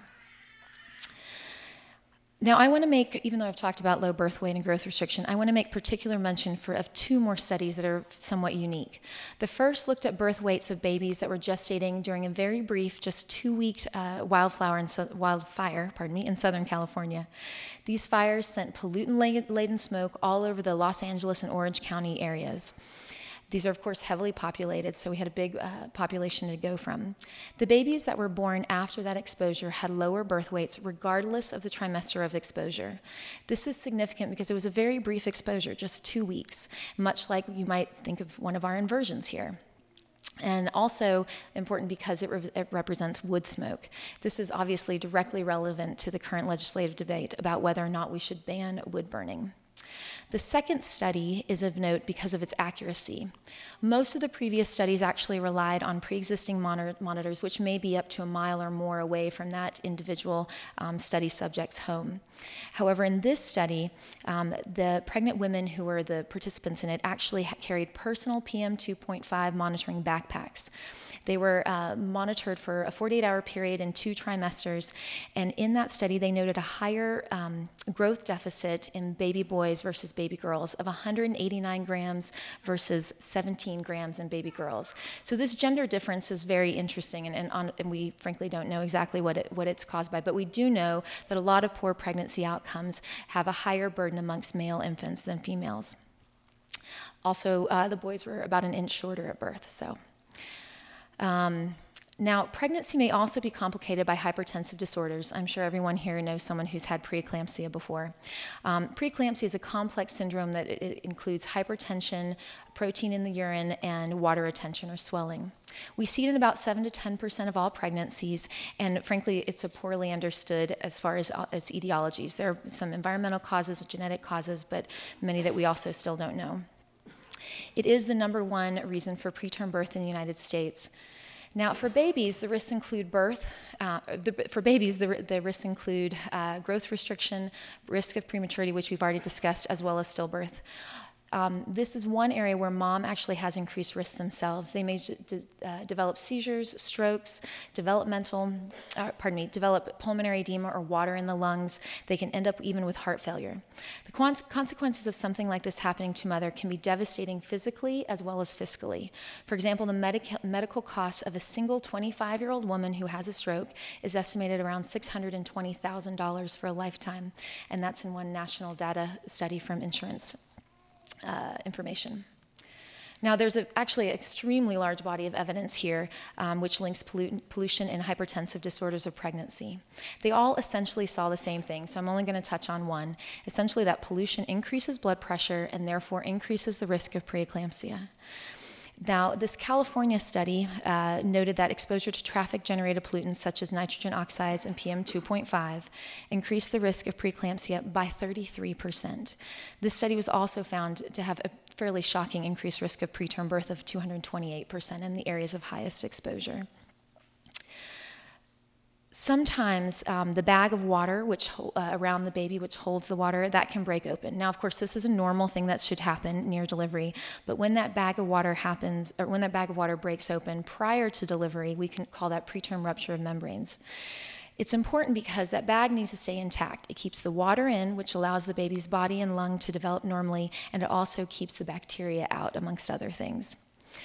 Now, I want to make, even though I've talked about low birth weight and growth restriction, I want to make particular mention for, of two more studies that are somewhat unique. The first looked at birth weights of babies that were gestating during a very brief, just two-week uh, wildflower in, wildfire pardon me, in Southern California. These fires sent pollutant-laden smoke all over the Los Angeles and Orange County areas. These are, of course, heavily populated, so we had a big uh, population to go from. The babies that were born after that exposure had lower birth weights regardless of the trimester of exposure. This is significant because it was a very brief exposure, just two weeks, much like you might think of one of our inversions here. And also important because it, re- it represents wood smoke. This is obviously directly relevant to the current legislative debate about whether or not we should ban wood burning. The second study is of note because of its accuracy. Most of the previous studies actually relied on pre-existing monitor- monitors, which may be up to a mile or more away from that individual um, study subject's home. However, in this study, um, the pregnant women who were the participants in it actually ha- carried personal P M two point five monitoring backpacks. They were uh, monitored for a forty-eight hour period in two trimesters, and in that study they noted a higher um, growth deficit in baby boys versus baby girls of one hundred eighty-nine grams versus seventeen grams in baby girls. So this gender difference is very interesting, and, and, on, and we frankly don't know exactly what, it, what it's caused by, but we do know that a lot of poor pregnancy outcomes have a higher burden amongst male infants than females. Also, uh, the boys were about an inch shorter at birth, so. Um, now, pregnancy may also be complicated by hypertensive disorders. I'm sure everyone here knows someone who's had preeclampsia before. Um, preeclampsia is a complex syndrome that it, it includes hypertension, protein in the urine, and water retention or swelling. We see it in about seven to ten percent of all pregnancies, and frankly, it's a poorly understood as far as its etiologies. There are some environmental causes, genetic causes, but many that we also still don't know. It is the number one reason for preterm birth in the United States. Now, for babies, the risks include birth. Uh, the, for babies, the, the risks include uh, growth restriction, risk of prematurity, which we've already discussed, as well as stillbirth. Um, this is one area where mom actually has increased risk themselves. They may de- uh, develop seizures, strokes, developmental, uh, pardon me, develop pulmonary edema or water in the lungs. They can end up even with heart failure. The con- consequences of something like this happening to mother can be devastating physically as well as fiscally. For example, the medic- medical costs of a single twenty-five-year-old woman who has a stroke is estimated around six hundred twenty thousand dollars for a lifetime, and that's in one national data study from insurance Uh, information. Now, there's a, actually an extremely large body of evidence here um, which links pollu- pollution and hypertensive disorders of pregnancy. They all essentially saw the same thing, so I'm only going to touch on one. Essentially, that pollution increases blood pressure and therefore increases the risk of preeclampsia. Now, this California study uh, noted that exposure to traffic-generated pollutants such as nitrogen oxides and P M two point five increased the risk of preeclampsia by thirty-three percent. This study was also found to have a fairly shocking increased risk of preterm birth of two hundred twenty-eight percent in the areas of highest exposure. Sometimes um, the bag of water which uh, around the baby which holds the water, that can break open. Now, of course, this is a normal thing that should happen near delivery, but when that bag of water happens, or when that bag of water breaks open prior to delivery, we can call that preterm rupture of membranes. It's important because that bag needs to stay intact. It keeps the water in, which allows the baby's body and lung to develop normally, and it also keeps the bacteria out, amongst other things.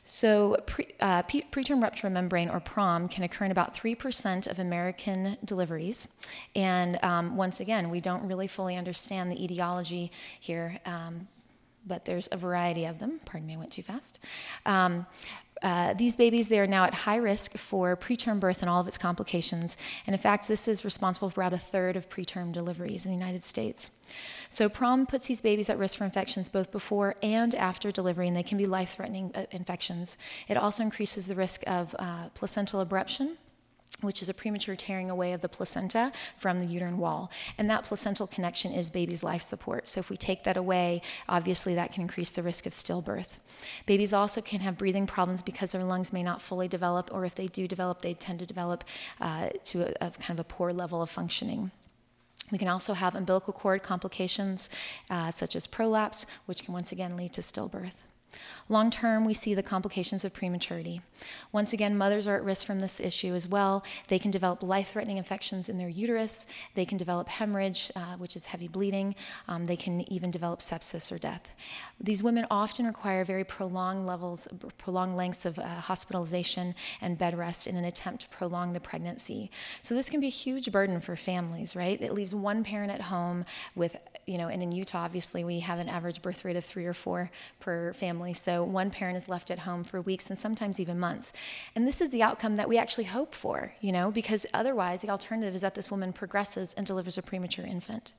So pre, uh, pre- preterm rupture of membrane, or PROM, can occur in about three percent of American deliveries. And um, once again, we don't really fully understand the etiology here, um, but there's a variety of them. Pardon me, I went too fast. Um, Uh, these babies, they are now at high risk for preterm birth and all of its complications. And in fact, this is responsible for about a third of preterm deliveries in the United States. So PROM puts these babies at risk for infections both before and after delivery, and they can be life-threatening uh, infections. It also increases the risk of uh, placental abruption, which is a premature tearing away of the placenta from the uterine wall. And that placental connection is baby's life support. So if we take that away, obviously that can increase the risk of stillbirth. Babies also can have breathing problems because their lungs may not fully develop, or if they do develop, they tend to develop uh, to a, a kind of a poor level of functioning. We can also have umbilical cord complications, uh, such as prolapse, which can once again lead to stillbirth. Long term, we see the complications of prematurity. Once again, mothers are at risk from this issue as well. They can develop life-threatening infections in their uterus. They can develop hemorrhage, uh, which is heavy bleeding. Um, they can even develop sepsis or death. These women often require very prolonged levels, prolonged lengths of uh, hospitalization and bed rest in an attempt to prolong the pregnancy. So this can be a huge burden for families, right? It leaves one parent at home with, you know, and in Utah, obviously, we have an average birth rate of three or four per family. So one parent is left at home for weeks and sometimes even months. And this is the outcome that we actually hope for, you know, because otherwise the alternative is that this woman progresses and delivers a premature infant.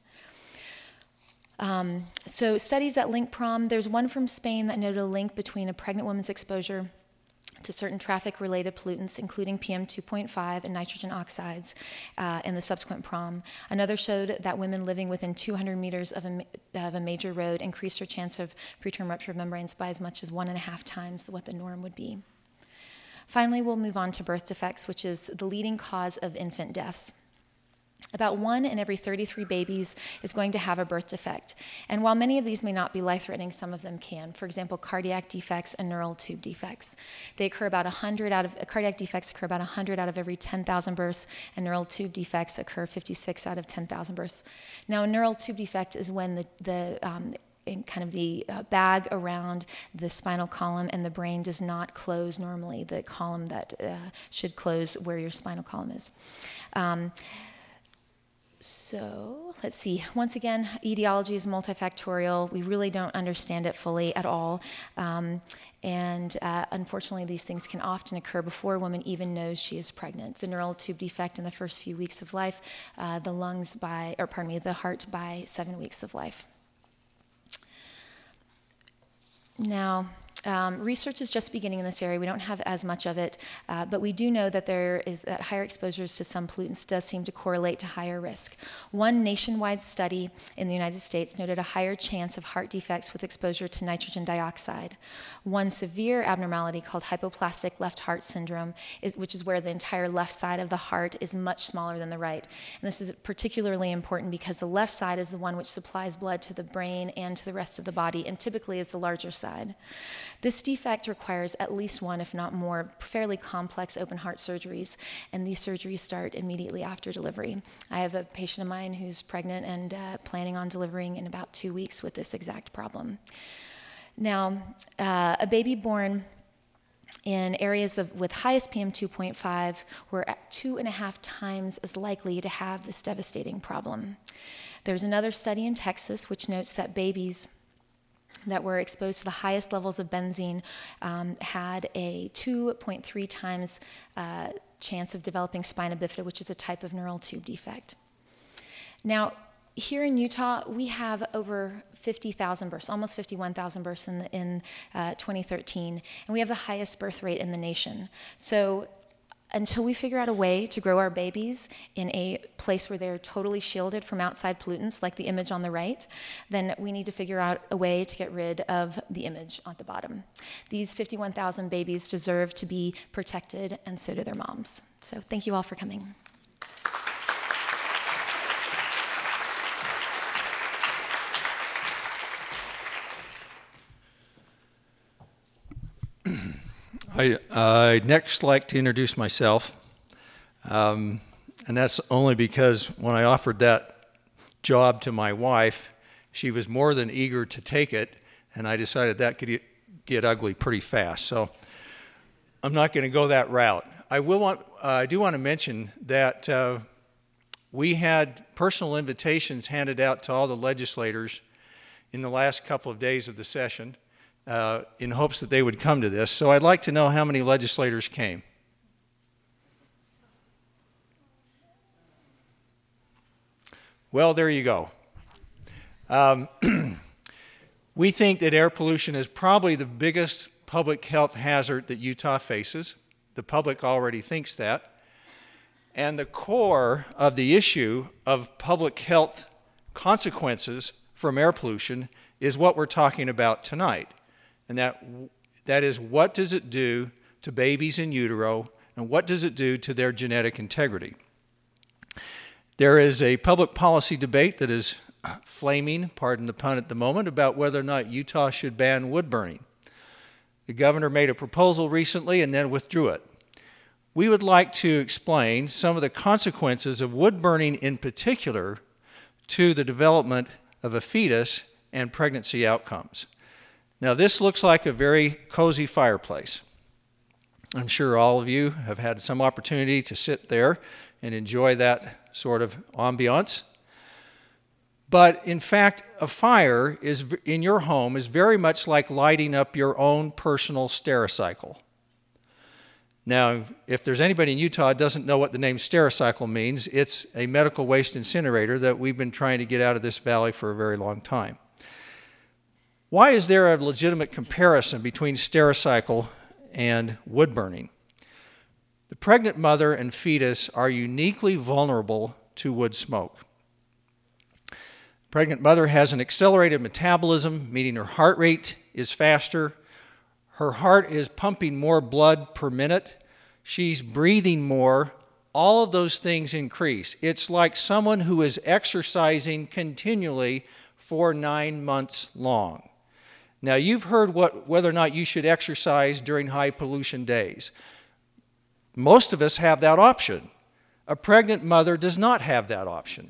Um, so studies that link PROM, there's one from Spain that noted a link between a pregnant woman's exposure to certain traffic-related pollutants, including P M two point five and nitrogen oxides, uh, and the subsequent PROM. Another showed that women living within two hundred meters of a, of a major road increased their chance of preterm rupture of membranes by as much as one and a half times what the norm would be. Finally, we'll move on to birth defects, which is the leading cause of infant deaths. About one in every thirty-three babies is going to have a birth defect. And while many of these may not be life-threatening, some of them can. For example, cardiac defects and neural tube defects. They occur about one hundred out of, cardiac defects occur about one hundred out of every ten thousand births, and neural tube defects occur fifty-six out of ten thousand births. Now, a neural tube defect is when the, the um, in kind of the uh, bag around the spinal column and the brain does not close normally, the column that uh, should close where your spinal column is. Um, So let's see. Once again, etiology is multifactorial. We really don't understand it fully at all. Um, and uh, unfortunately, these things can often occur before a woman even knows she is pregnant. The neural tube defect in the first few weeks of life, uh, the lungs by, or pardon me, the heart by seven weeks of life. Now, Um, research is just beginning in this area. We don't have as much of it, uh, but we do know that there is that higher exposures to some pollutants does seem to correlate to higher risk. One nationwide study in the United States noted a higher chance of heart defects with exposure to nitrogen dioxide. One severe abnormality called hypoplastic left heart syndrome, is, which is where the entire left side of the heart is much smaller than the right. And this is particularly important because the left side is the one which supplies blood to the brain and to the rest of the body, and typically is the larger side. This defect requires at least one, if not more, fairly complex open heart surgeries, and these surgeries start immediately after delivery. I have a patient of mine who's pregnant and uh, planning on delivering in about two weeks with this exact problem. Now, uh, a baby born in areas of, with highest P M two point five were at two and a half times as likely to have this devastating problem. There's another study in Texas which notes that babies that were exposed to the highest levels of benzene um, had a two point three times uh, chance of developing spina bifida, which is a type of neural tube defect. Now, here in Utah, we have over fifty thousand births, almost fifty-one thousand births in, the, in uh, twenty thirteen, and we have the highest birth rate in the nation. So until we figure out a way to grow our babies in a place where they're totally shielded from outside pollutants, like the image on the right, then we need to figure out a way to get rid of the image on the bottom. These fifty-one thousand babies deserve to be protected, and so do their moms. So thank you all for coming. I, I'd next like to introduce myself, um, and that's only because when I offered that job to my wife, she was more than eager to take it, and I decided that could get ugly pretty fast. So I'm not going to go that route. I will want, uh, I do want to mention that uh, we had personal invitations handed out to all the legislators in the last couple of days of the session uh, in hopes that they would come to this. So I'd like to know how many legislators came. Well, there you go. Um, we think that air pollution is probably the biggest public health hazard that Utah faces. The public already thinks that. And the core of the issue of public health consequences from air pollution is what we're talking about tonight. And that, that is, what does it do to babies in utero, and what does it do to their genetic integrity? There is a public policy debate that is flaming, pardon the pun at the moment, about whether or not Utah should ban wood burning. The governor made a proposal recently and then withdrew it. We would like to explain some of the consequences of wood burning in particular to the development of a fetus and pregnancy outcomes. Now, this looks like a very cozy fireplace. I'm sure all of you have had some opportunity to sit there and enjoy that sort of ambiance. But in fact, a fire is in your home is very much like lighting up your own personal Stericycle. Now, if there's anybody in Utah who doesn't know what the name Stericycle means, it's a medical waste incinerator that we've been trying to get out of this valley for a very long time. Why is there a legitimate comparison between Stericycle and wood burning? The pregnant mother and fetus are uniquely vulnerable to wood smoke. The pregnant mother has an accelerated metabolism, meaning her heart rate is faster. Her heart is pumping more blood per minute. She's breathing more. All of those things increase. It's like someone who is exercising continually for nine months long. Now, you've heard what, whether or not you should exercise during high pollution days. Most of us have that option. A pregnant mother does not have that option.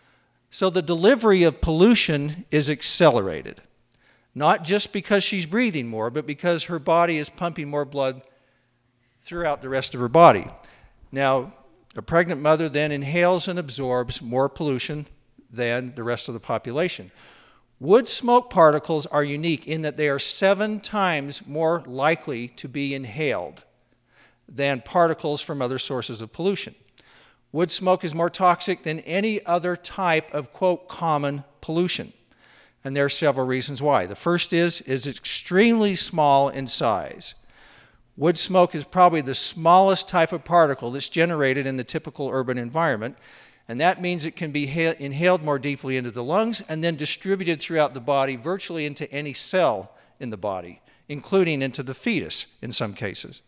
So the delivery of pollution is accelerated, not just because she's breathing more, but because her body is pumping more blood throughout the rest of her body. Now, a pregnant mother then inhales and absorbs more pollution than the rest of the population. Wood smoke particles are unique in that they are seven times more likely to be inhaled than particles from other sources of pollution. Wood smoke is more toxic than any other type of, quote, common pollution. And there are several reasons why. The first is, is it's extremely small in size. Wood smoke is probably the smallest type of particle that's generated in the typical urban environment, and that means it can be inhaled more deeply into the lungs and then distributed throughout the body, virtually into any cell in the body, including into the fetus in some cases.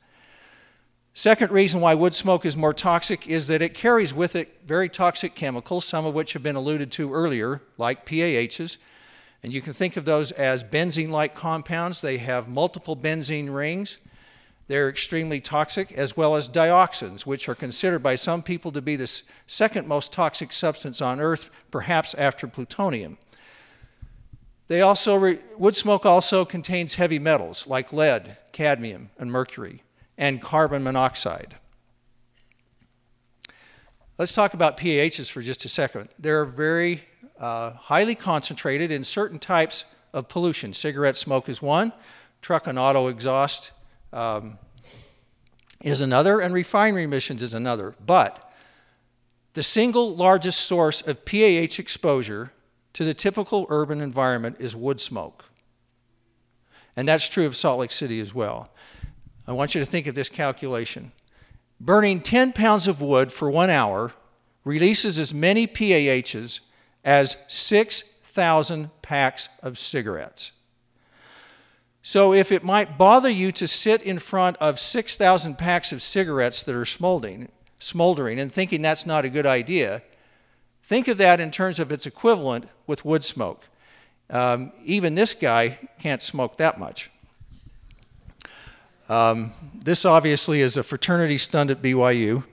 Second reason why wood smoke is more toxic is that it carries with it very toxic chemicals, some of which have been alluded to earlier, like P A Hs. And you can think of those as benzene-like compounds. They have multiple benzene rings. They're extremely toxic, as well as dioxins, which are considered by some people to be the second most toxic substance on Earth, perhaps after plutonium. They also re- wood smoke also contains heavy metals like lead, cadmium, and mercury, and carbon monoxide. Let's talk about P A Hs for just a second. They're very uh, highly concentrated in certain types of pollution. Cigarette smoke is one, truck and auto exhaust um, is another, and refinery emissions is another. But the single largest source of P A H exposure to the typical urban environment is wood smoke. And that's true of Salt Lake City as well. I want you to think of this calculation. Burning ten pounds of wood for one hour releases as many P A Hs as six thousand packs of cigarettes. So if it might bother you to sit in front of six thousand packs of cigarettes that are smoldering, smoldering and thinking that's not a good idea, think of that in terms of its equivalent with wood smoke. Um, even this guy can't smoke that much. Um, this obviously is a fraternity stunt at B Y U.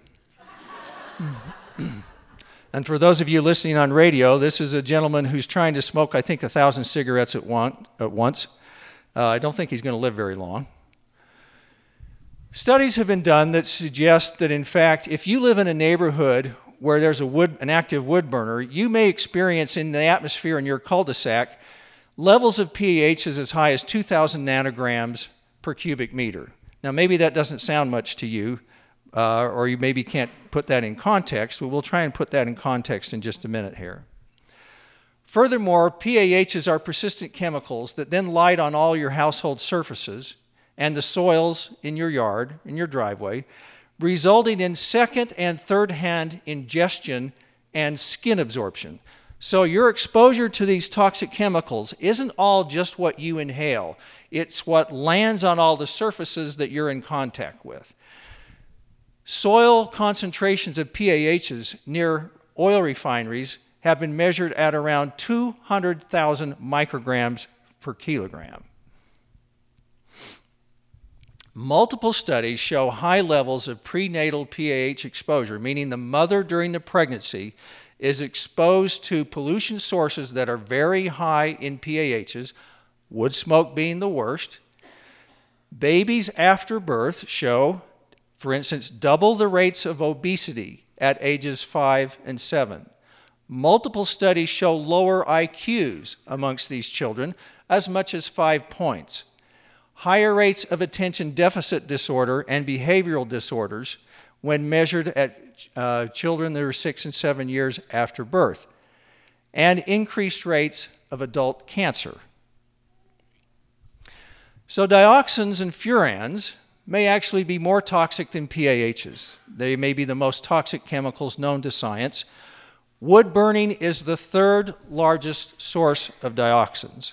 And for those of you listening on radio, this is a gentleman who's trying to smoke, I think, a thousand cigarettes at, one, at once. Uh, I don't think he's going to live very long. Studies have been done that suggest that, in fact, if you live in a neighborhood where there's a wood, an active wood burner, you may experience in the atmosphere in your cul-de-sac levels of P A Hs as high as two thousand nanograms per cubic meter. Now, maybe that doesn't sound much to you, uh, or you maybe can't put that in context, but we'll try and put that in context in just a minute here. Furthermore, P A Hs are persistent chemicals that then light on all your household surfaces and the soils in your yard, in your driveway, resulting in second and third-hand ingestion and skin absorption. So your exposure to these toxic chemicals isn't all just what you inhale. It's what lands on all the surfaces that you're in contact with. Soil concentrations of P A Hs near oil refineries have been measured at around two hundred thousand micrograms per kilogram. Multiple studies show high levels of prenatal P A H exposure, meaning the mother during the pregnancy is exposed to pollution sources that are very high in P A Hs, wood smoke being the worst. Babies after birth show, for instance, double the rates of obesity at ages five and seven. Multiple studies show lower I Qs amongst these children, as much as five points. Higher rates of attention deficit disorder and behavioral disorders when measured at uh, children that are six and seven years after birth, and increased rates of adult cancer. So dioxins and furans may actually be more toxic than P A Hs. They may be the most toxic chemicals known to science. Wood burning is the third largest source of dioxins.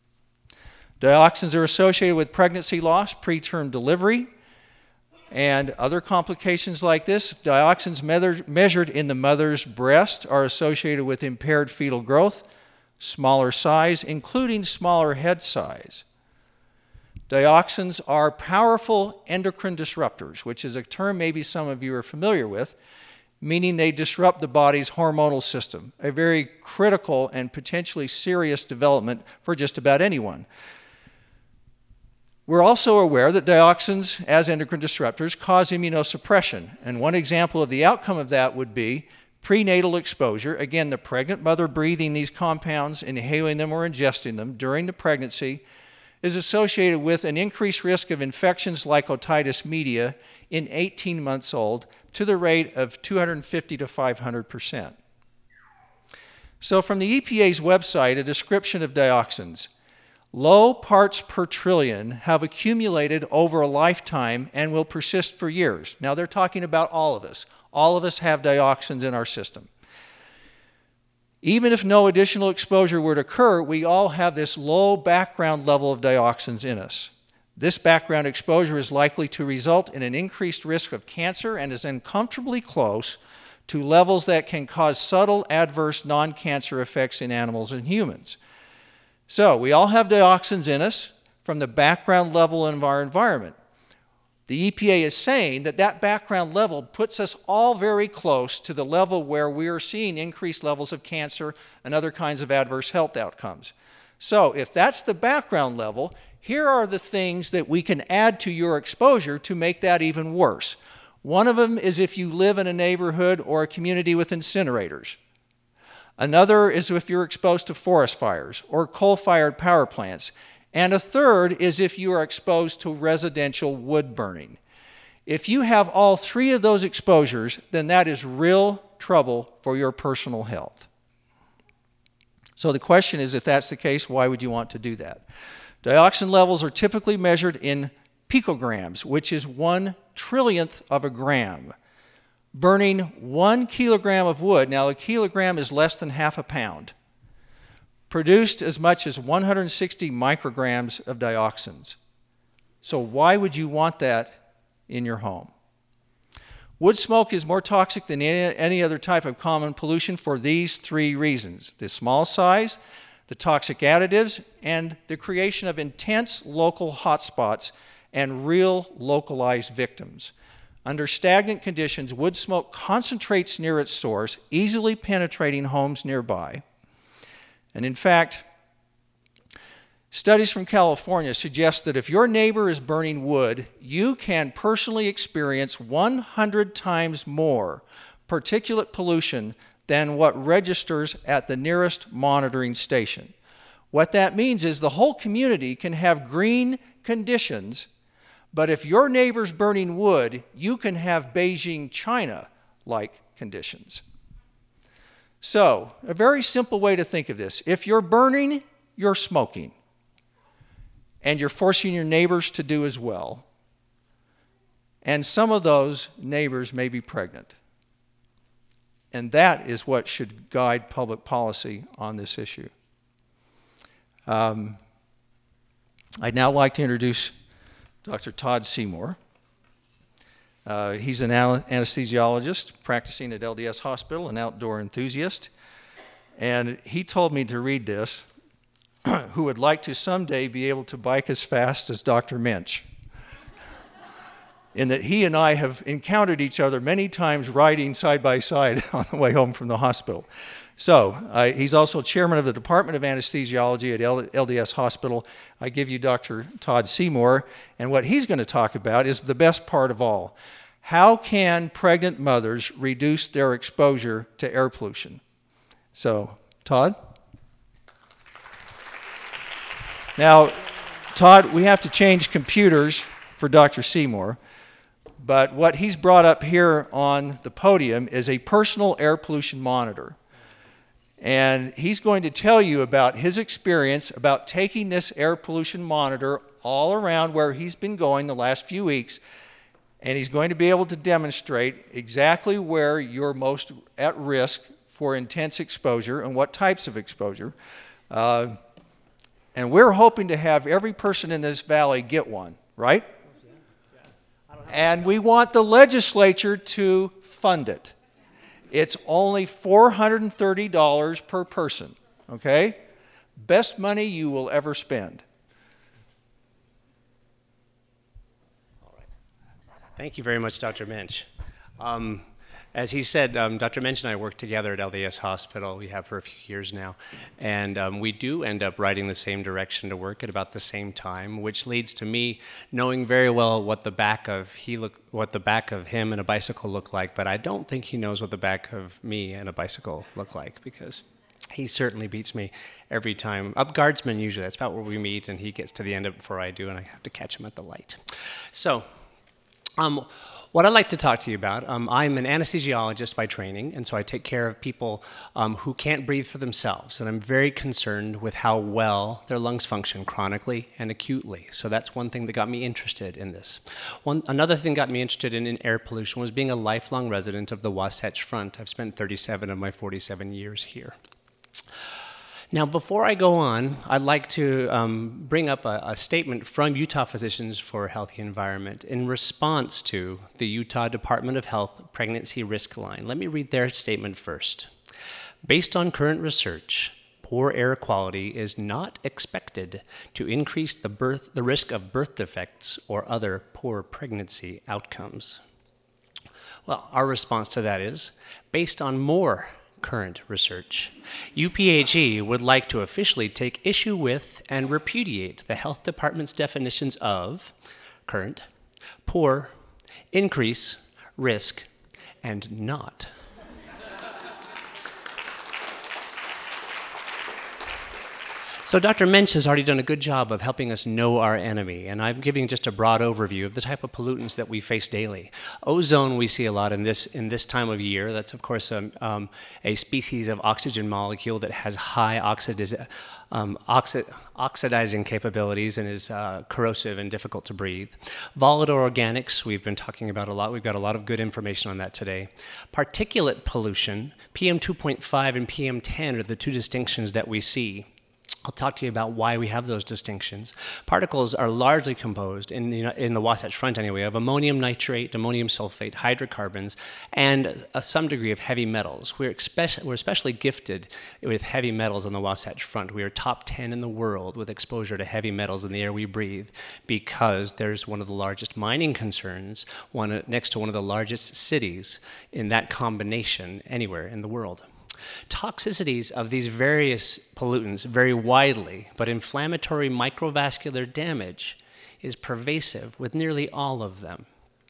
Dioxins are associated with pregnancy loss, preterm delivery, and other complications like this. Dioxins measured in the mother's breast are associated with impaired fetal growth, smaller size, including smaller head size. Dioxins are powerful endocrine disruptors, which is a term maybe some of you are familiar with, meaning they disrupt the body's hormonal system, a very critical and potentially serious development for just about anyone. We're also aware that dioxins, as endocrine disruptors, cause immunosuppression, and one example of the outcome of that would be prenatal exposure. Again, the pregnant mother breathing these compounds, inhaling them or ingesting them during the pregnancy is associated with an increased risk of infections like otitis media in eighteen months old to the rate of two hundred fifty to five hundred percent. So from the E P A's website, a description of dioxins. Low parts per trillion have accumulated over a lifetime and will persist for years. Now they're talking about all of us. All of us have dioxins in our system. Even if no additional exposure were to occur, we all have this low background level of dioxins in us. This background exposure is likely to result in an increased risk of cancer and is uncomfortably close to levels that can cause subtle adverse non-cancer effects in animals and humans. So we all have dioxins in us from the background level of our environment. The E P A is saying that that background level puts us all very close to the level where we are seeing increased levels of cancer and other kinds of adverse health outcomes. So if that's the background level, here are the things that we can add to your exposure to make that even worse. One of them is if you live in a neighborhood or a community with incinerators. Another is if you're exposed to forest fires or coal-fired power plants. And a third is if you are exposed to residential wood burning. If you have all three of those exposures, then that is real trouble for your personal health. So the question is, if that's the case, why would you want to do that? Dioxin levels are typically measured in picograms, which is one trillionth of a gram. Burning one kilogram of wood, now a kilogram is less than half a pound, produced as much as one hundred sixty micrograms of dioxins. So why would you want that in your home? Wood smoke is more toxic than any, any other type of common pollution for these three reasons: the small size, the toxic additives, and the creation of intense local hotspots and real localized victims. Under stagnant conditions, wood smoke concentrates near its source, easily penetrating homes nearby. And in fact, Studies from California suggest that if your neighbor is burning wood, you can personally experience one hundred times more particulate pollution than what registers at the nearest monitoring station. What that means is the whole community can have green conditions, but if your neighbor's burning wood, you can have Beijing, China-like conditions. So, a very simple way to think of this. If you're burning, you're smoking. And you're forcing your neighbors to do as well. And some of those neighbors may be pregnant. And that is what should guide public policy on this issue. Um, I'd now like to introduce Doctor Todd Seymour. Uh, he's an anesthesiologist practicing at L D S Hospital, an outdoor enthusiast. And he told me to read this, who would like to someday be able to bike as fast as Doctor Mensch. In that he and I have encountered each other many times riding side by side on the way home from the hospital. So, uh, he's also chairman of the Department of Anesthesiology at L D S Hospital. I give you Doctor Todd Seymour, and what he's going to talk about is the best part of all. How can pregnant mothers reduce their exposure to air pollution? So, Todd? Now, Todd, we have to change computers for Doctor Seymour, but what he's brought up here on the podium is a personal air pollution monitor. And he's going to tell you about his experience about taking this air pollution monitor all around where he's been going the last few weeks, and he's going to be able to demonstrate exactly where you're most at risk for intense exposure and what types of exposure. Uh, And we're hoping to have every person in this valley get one, right? And we want the legislature to fund it. It's only four hundred thirty dollars per person, okay? Best money you will ever spend. All right. Thank you very much, Doctor Mensch. Um, As he said, um, Doctor Mensch and I work together at L D S Hospital. We have for a few years now. And um, we do end up riding the same direction to work at about the same time, which leads to me knowing very well what the back of he look, what the back of him and a bicycle look like, but I don't think he knows what the back of me and a bicycle look like, because he certainly beats me every time. Up Guardsman usually, that's about where we meet, and he gets to the end of it before I do, and I have to catch him at the light. So, um, what I'd like to talk to you about, um, I'm an anesthesiologist by training, and so I take care of people um, who can't breathe for themselves, and I'm very concerned with how well their lungs function chronically and acutely. So that's one thing that got me interested in this. One, another thing that got me interested in, in air pollution was being a lifelong resident of the Wasatch Front. I've spent thirty-seven of my forty-seven years here. Now, before I go on, I'd like to um, bring up a, a statement from Utah Physicians for a Healthy Environment in response to the Utah Department of Health Pregnancy Risk Line. Let me read their statement first. Based on current research, poor air quality is not expected to increase the, birth, the risk of birth defects or other poor pregnancy outcomes. Well, our response to that is, based on more current research, U P H E would like to officially take issue with and repudiate the health department's definitions of current, poor, increase, risk, and not. So Doctor Mensch has already done a good job of helping us know our enemy, and I'm giving just a broad overview of the type of pollutants that we face daily. Ozone we see a lot in this, in this time of year. That's, of course, a, um, a species of oxygen molecule that has high oxidiz um, oxi oxidizing capabilities and is uh, corrosive and difficult to breathe. Volatile organics, we've been talking about a lot. We've got a lot of good information on that today. Particulate pollution, P M two point five and P M ten are the two distinctions that we see. I'll talk to you about why we have those distinctions. Particles are largely composed, in the, in the Wasatch Front anyway, of ammonium nitrate, ammonium sulfate, hydrocarbons, and uh, some degree of heavy metals. We're, especially, we're especially gifted with heavy metals on the Wasatch Front. We are top ten in the world with exposure to heavy metals in the air we breathe, because there's one of the largest mining concerns one, next to one of the largest cities in that combination anywhere in the world. Toxicities of these various pollutants vary widely, but inflammatory microvascular damage is pervasive with nearly all of them.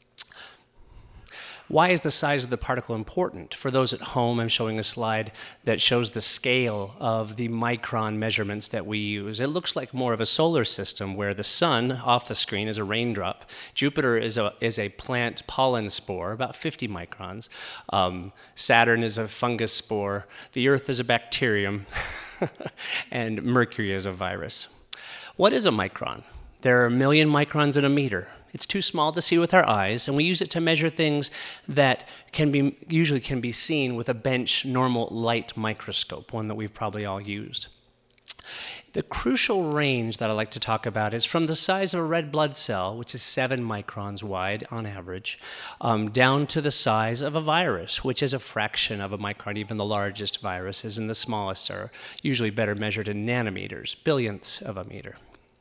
Why is the size of the particle important? For those at home, I'm showing a slide that shows the scale of the micron measurements that we use. It looks like more of a solar system where the sun off the screen is a raindrop. Jupiter is a, is a plant pollen spore, about fifty microns. Um, Saturn is a fungus spore. The Earth is a bacterium. And Mercury is a virus. What is a micron? There are a million microns in a meter. It's too small to see with our eyes, and we use it to measure things that can be usually can be seen with a bench normal light microscope, one that we've probably all used. The crucial range that I like to talk about is from the size of a red blood cell, which is seven microns wide on average, um, down to the size of a virus, which is a fraction of a micron. Even the largest viruses and the smallest are usually better measured in nanometers, billionths of a meter.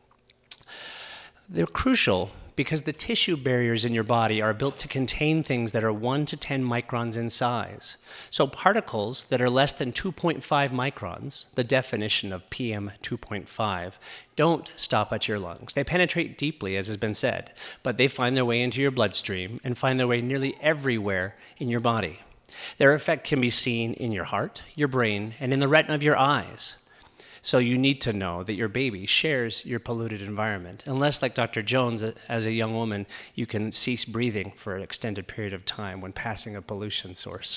They're crucial because the tissue barriers in your body are built to contain things that are one to ten microns in size. So particles that are less than two point five microns, the definition of P M two point five, don't stop at your lungs. They penetrate deeply, as has been said, but they find their way into your bloodstream and find their way nearly everywhere in your body. Their effect can be seen in your heart, your brain, and in the retina of your eyes. So you need to know that your baby shares your polluted environment, unless, like Doctor Jones, as a young woman, you can cease breathing for an extended period of time when passing a pollution source.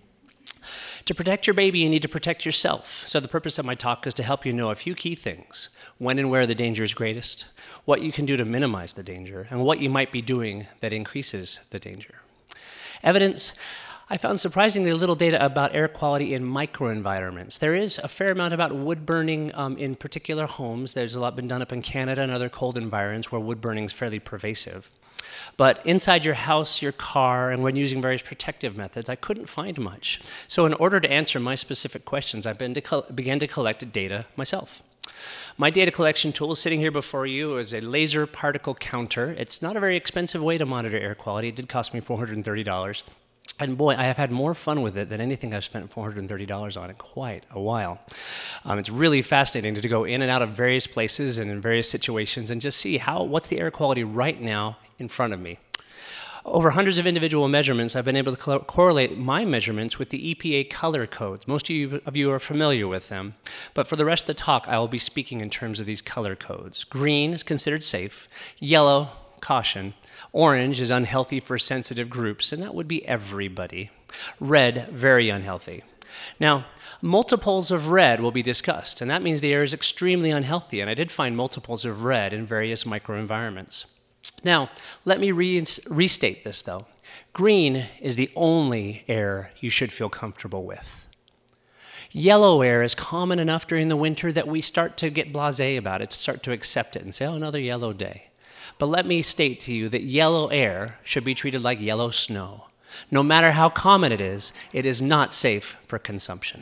To protect your baby, you need to protect yourself. So the purpose of my talk is to help you know a few key things: when and where the danger is greatest, what you can do to minimize the danger, and what you might be doing that increases the danger. Evidence. I found surprisingly little data about air quality in microenvironments. There is a fair amount about wood burning um, in particular homes. There's a lot been done up in Canada and other cold environments where wood burning is fairly pervasive. But inside your house, your car, and when using various protective methods, I couldn't find much. So in order to answer my specific questions, I began to collect data myself. My data collection tool sitting here before you is a laser particle counter. It's not a very expensive way to monitor air quality. It did cost me four hundred thirty dollars. And boy, I have had more fun with it than anything I've spent four hundred thirty dollars on in quite a while. Um, it's really fascinating to go in and out of various places and in various situations and just see how what's the air quality right now in front of me. Over hundreds of individual measurements, I've been able to co- correlate my measurements with the E P A color codes. Most of you, of you are familiar with them. But for the rest of the talk, I will be speaking in terms of these color codes. Green is considered safe. Yellow, caution. Orange is unhealthy for sensitive groups, and that would be everybody. Red, very unhealthy. Now, multiples of red will be discussed, and that means the air is extremely unhealthy, and I did find multiples of red in various microenvironments. Now, let me re- restate this, though. Green is the only air you should feel comfortable with. Yellow air is common enough during the winter that we start to get blasé about it, start to accept it and say, oh, another yellow day. But let me state to you that yellow air should be treated like yellow snow. No matter how common it is, it is not safe for consumption.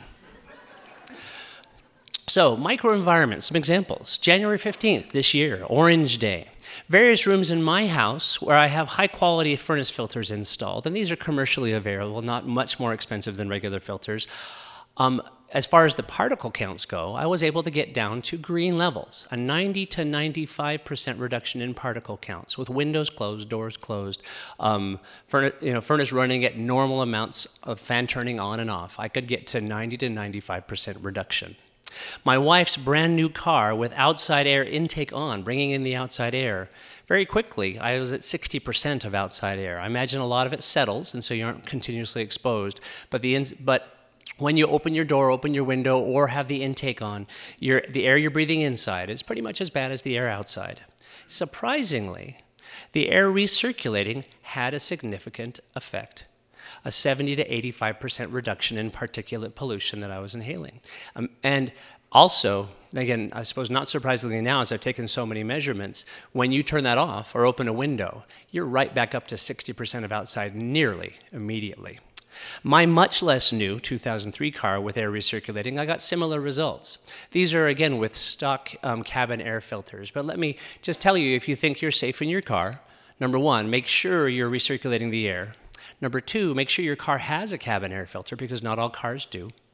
So, microenvironments, some examples. January fifteenth this year, Orange Day. Various rooms in my house where I have high-quality furnace filters installed, and these are commercially available, not much more expensive than regular filters. Um, as far as the particle counts go, I was able to get down to green levels, a ninety to ninety-five percent reduction in particle counts, with windows closed, doors closed, um, furnace, you know, furnace running at normal amounts of fan turning on and off. I could get to ninety to ninety-five percent reduction. My wife's brand new car with outside air intake on, bringing in the outside air, very quickly, I was at sixty percent of outside air. I imagine a lot of it settles, and so you aren't continuously exposed, but the ins- but when you open your door, open your window, or have the intake on, you're, the air you're breathing inside is pretty much as bad as the air outside. Surprisingly, the air recirculating had a significant effect, a seventy to eighty-five percent reduction in particulate pollution that I was inhaling. Um, and also, again, I suppose not surprisingly now, as I've taken so many measurements, when you turn that off or open a window, you're right back up to sixty percent of outside nearly immediately. My much less new two thousand three car with air recirculating, I got similar results. These are, again, with stock um, cabin air filters. But let me just tell you, if you think you're safe in your car, number one, make sure you're recirculating the air. Number two, make sure your car has a cabin air filter, because not all cars do.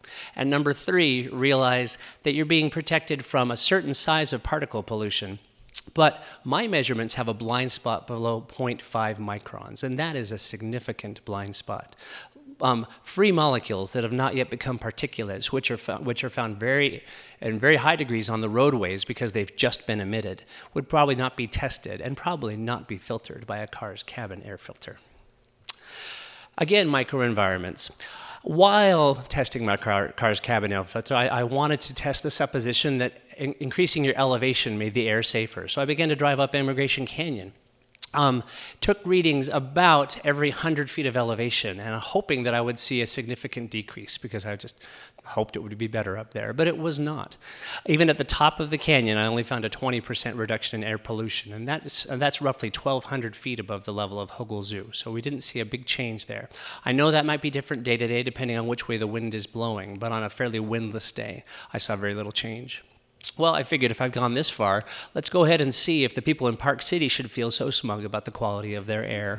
And number three, realize that you're being protected from a certain size of particle pollution. But my measurements have a blind spot below zero point five microns, and that is a significant blind spot. Um, free molecules that have not yet become particulates, which are, found, which are found very, in very high degrees on the roadways because they've just been emitted, would probably not be tested and probably not be filtered by a car's cabin air filter. Again, microenvironments. While testing my car, car's cabin air filter, I, I wanted to test the supposition that in, increasing your elevation made the air safer. So I began to drive up Immigration Canyon. Um, took readings about every one hundred feet of elevation, and hoping that I would see a significant decrease because I just hoped it would be better up there, but it was not. Even at the top of the canyon, I only found a twenty percent reduction in air pollution, and that's, and that's roughly twelve hundred feet above the level of Hogle Zoo, so we didn't see a big change there. I know that might be different day to day depending on which way the wind is blowing, but on a fairly windless day, I saw very little change. Well, I figured if I've gone this far, let's go ahead and see if the people in Park City should feel so smug about the quality of their air.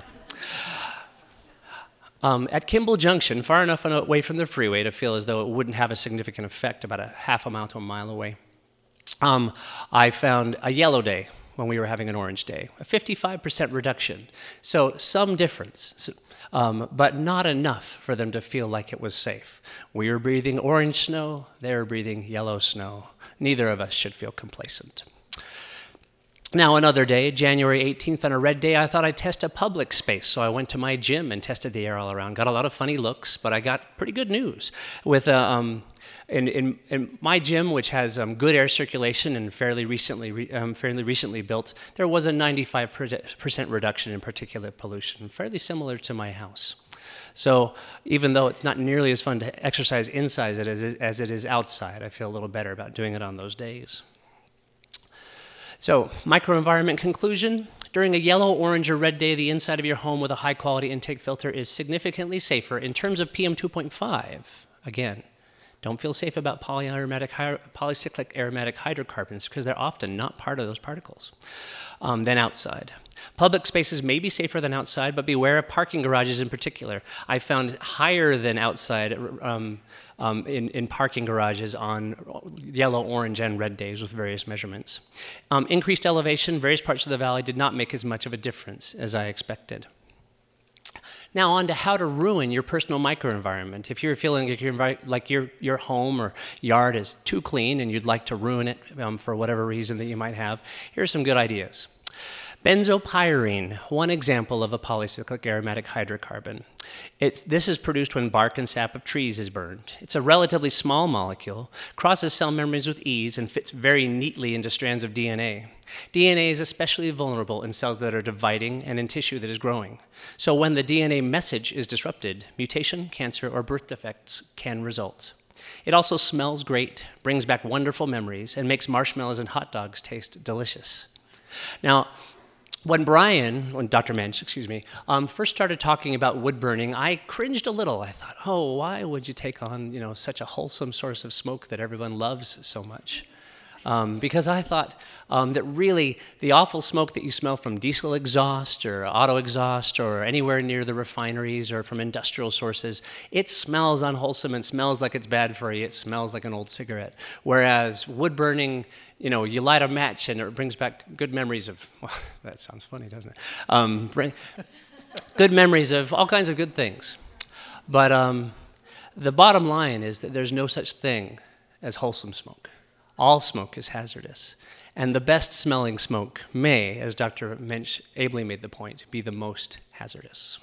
Um, at Kimball Junction, far enough away from the freeway to feel as though it wouldn't have a significant effect, about a half a mile to a mile away, um, I found a yellow day when we were having an orange day, a fifty-five percent reduction. So some difference, um, but not enough for them to feel like it was safe. We were breathing orange snow, they were breathing yellow snow. Neither of us should feel complacent. Now another day, January eighteenth, on a red day, I thought I'd test a public space, so I went to my gym and tested the air all around. Got a lot of funny looks, but I got pretty good news. With uh, um, in, in, in my gym, which has um, good air circulation and fairly recently, re, um, fairly recently built, there was a ninety-five percent reduction in particulate pollution, fairly similar to my house. So even though it's not nearly as fun to exercise inside as it is, as it is outside, I feel a little better about doing it on those days. So, microenvironment conclusion. During a yellow, orange, or red day, the inside of your home with a high-quality intake filter is significantly safer in terms of P M two point five. Again, don't feel safe about polyaromatic, polycyclic aromatic hydrocarbons because they're often not part of those particles um, than outside. Public spaces may be safer than outside, but beware of parking garages in particular. I found higher than outside um, um, in, in parking garages on yellow, orange, and red days with various measurements. Um, increased elevation, various parts of the valley did not make as much of a difference as I expected. Now on to how to ruin your personal microenvironment. If you're feeling like, you're, like your, your home or yard is too clean and you'd like to ruin it um, for whatever reason that you might have, here's some good ideas. Benzopyrene, one example of a polycyclic aromatic hydrocarbon. It's, this is produced when bark and sap of trees is burned. It's a relatively small molecule, crosses cell membranes with ease, and fits very neatly into strands of D N A. D N A is especially vulnerable in cells that are dividing and in tissue that is growing. So when the D N A message is disrupted, mutation, cancer, or birth defects can result. It also smells great, brings back wonderful memories, and makes marshmallows and hot dogs taste delicious. Now, when Brian, when Doctor Mensch, excuse me, um, first started talking about wood burning, I cringed a little. I thought, oh, why would you take on, you know, such a wholesome source of smoke that everyone loves so much? Um, because I thought um, that really the awful smoke that you smell from diesel exhaust or auto exhaust or anywhere near the refineries or from industrial sources, it smells unwholesome and smells like it's bad for you. It smells like an old cigarette. Whereas wood burning, you know, you light a match and it brings back good memories of, well, that sounds funny, doesn't it? Um, good memories of all kinds of good things. But um, the bottom line is that there's no such thing as wholesome smoke. All smoke is hazardous, and the best smelling smoke may, as Doctor Mensch ably made the point, be the most hazardous.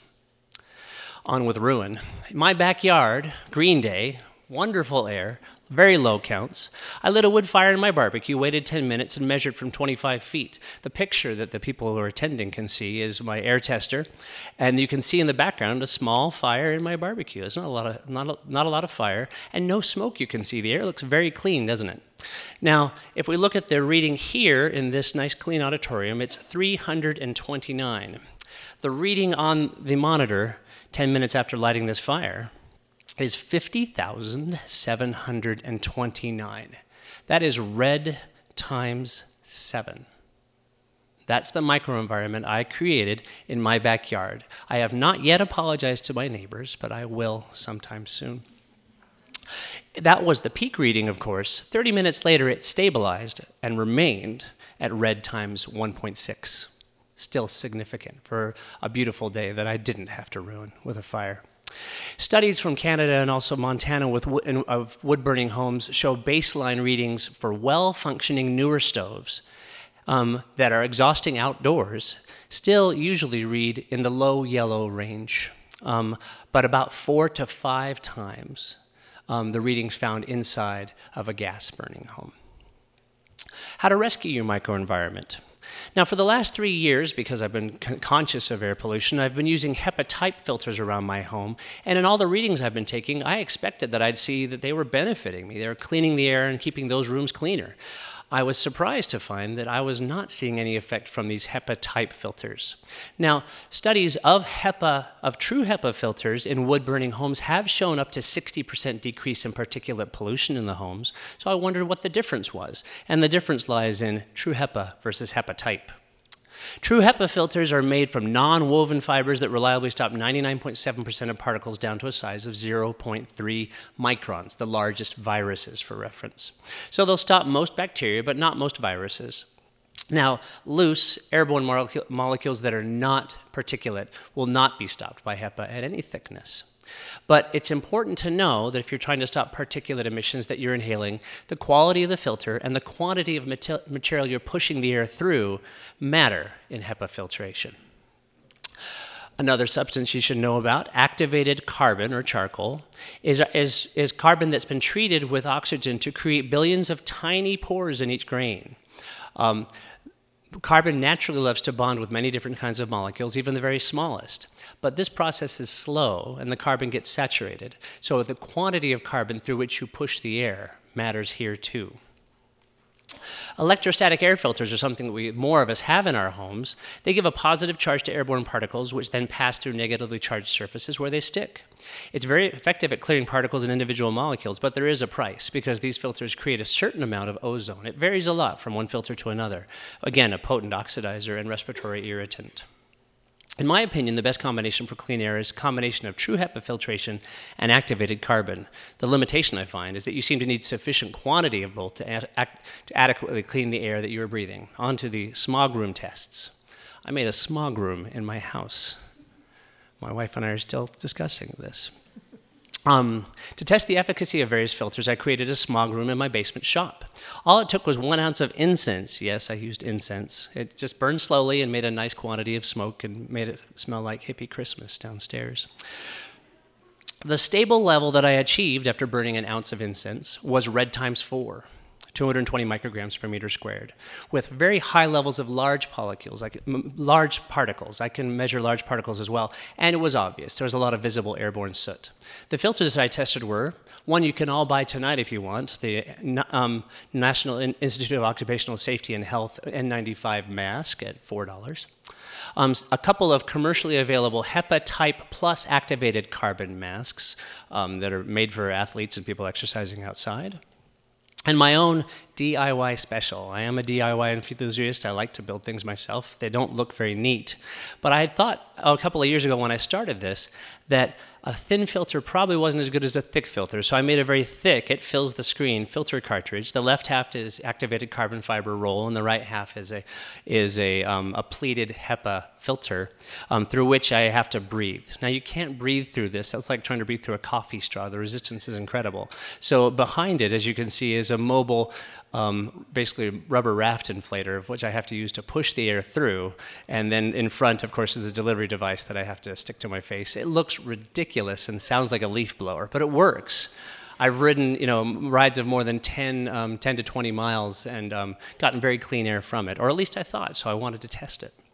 On with ruin. In my backyard, Green Day, wonderful air, very low counts. I lit a wood fire in my barbecue, waited ten minutes, and measured from twenty-five feet. The picture that the people who are attending can see is my air tester, and you can see in the background a small fire in my barbecue. There's not a lot of, not a, not a lot of fire, and no smoke you can see. The air looks very clean, doesn't it? Now, if we look at the reading here in this nice clean auditorium, it's three hundred twenty-nine. The reading on the monitor ten minutes after lighting this fire is fifty thousand seven hundred twenty-nine. That is red times seven. That's the microenvironment I created in my backyard. I have not yet apologized to my neighbors, but I will sometime soon. That was the peak reading, of course. thirty minutes later, it stabilized and remained at red times one point six. Still significant for a beautiful day that I didn't have to ruin with a fire. Studies from Canada and also Montana with wood, of wood-burning homes show baseline readings for well-functioning newer stoves um, that are exhausting outdoors still usually read in the low yellow range, um, but about four to five times um, the readings found inside of a gas-burning home. How to rescue your microenvironment. Now, for the last three years, because I've been con- conscious of air pollution, I've been using HEPA type filters around my home, and in all the readings I've been taking, I expected that I'd see that they were benefiting me. They were cleaning the air and keeping those rooms cleaner. I was surprised to find that I was not seeing any effect from these HEPA type filters. Now, studies of HEPA, of true HEPA filters in wood-burning homes have shown up to sixty percent decrease in particulate pollution in the homes, so I wondered what the difference was. And the difference lies in true HEPA versus HEPA type. True HEPA filters are made from non-woven fibers that reliably stop ninety-nine point seven percent of particles down to a size of zero point three microns, the largest viruses for reference. So they'll stop most bacteria, but not most viruses. Now, loose airborne molecule, molecules that are not particulate will not be stopped by HEPA at any thickness. But it's important to know that if you're trying to stop particulate emissions that you're inhaling, the quality of the filter and the quantity of material you're pushing the air through matter in HEPA filtration. Another substance you should know about, activated carbon or charcoal, is, is, is carbon that's been treated with oxygen to create billions of tiny pores in each grain. Um, Carbon naturally loves to bond with many different kinds of molecules, even the very smallest. But this process is slow, and the carbon gets saturated. So the quantity of carbon through which you push the air matters here too. Electrostatic air filters are something that we, more of us have in our homes. They give a positive charge to airborne particles, which then pass through negatively charged surfaces where they stick. It's very effective at clearing particles in individual molecules, but there is a price because these filters create a certain amount of ozone. It varies a lot from one filter to another. Again, a potent oxidizer and respiratory irritant. In my opinion, the best combination for clean air is a combination of true HEPA filtration and activated carbon. The limitation I find is that you seem to need sufficient quantity of both to, ad to adequately clean the air that you are breathing. On to the smog room tests. I made a smog room in my house. My wife and I are still discussing this. Um, to test the efficacy of various filters, I created a smog room in my basement shop. All it took was one ounce of incense. Yes, I used incense. It just burned slowly and made a nice quantity of smoke and made it smell like hippie Christmas downstairs. The stable level that I achieved after burning an ounce of incense was red times four. two hundred twenty micrograms per meter squared, with very high levels of large molecules, like large particles. I can measure large particles as well, and it was obvious. There was a lot of visible airborne soot. The filters that I tested were, one you can all buy tonight if you want, the um, National Institute of Occupational Safety and Health N ninety-five mask at four dollars. Um, a couple of commercially available HEPA type plus activated carbon masks um, that are made for athletes and people exercising outside. And my own D I Y special. I am a D I Y enthusiast. I like to build things myself. They don't look very neat. But I had thought oh, a couple of years ago when I started this that a thin filter probably wasn't as good as a thick filter. So I made a very thick, it fills the screen, filter cartridge. The left half is activated carbon fiber roll, and the right half is a, is a, um, a pleated HEPA filter um, through which I have to breathe. Now you can't breathe through this. That's like trying to breathe through a coffee straw. The resistance is incredible. So behind it, as you can see, is a mobile Um, basically rubber raft inflator, of which I have to use to push the air through, and then in front, of course, is the delivery device that I have to stick to my face. It looks ridiculous and sounds like a leaf blower, but it works. I've ridden, you know, rides of more than ten, um, ten to twenty miles and um, gotten very clean air from it, or at least I thought, so I wanted to test it.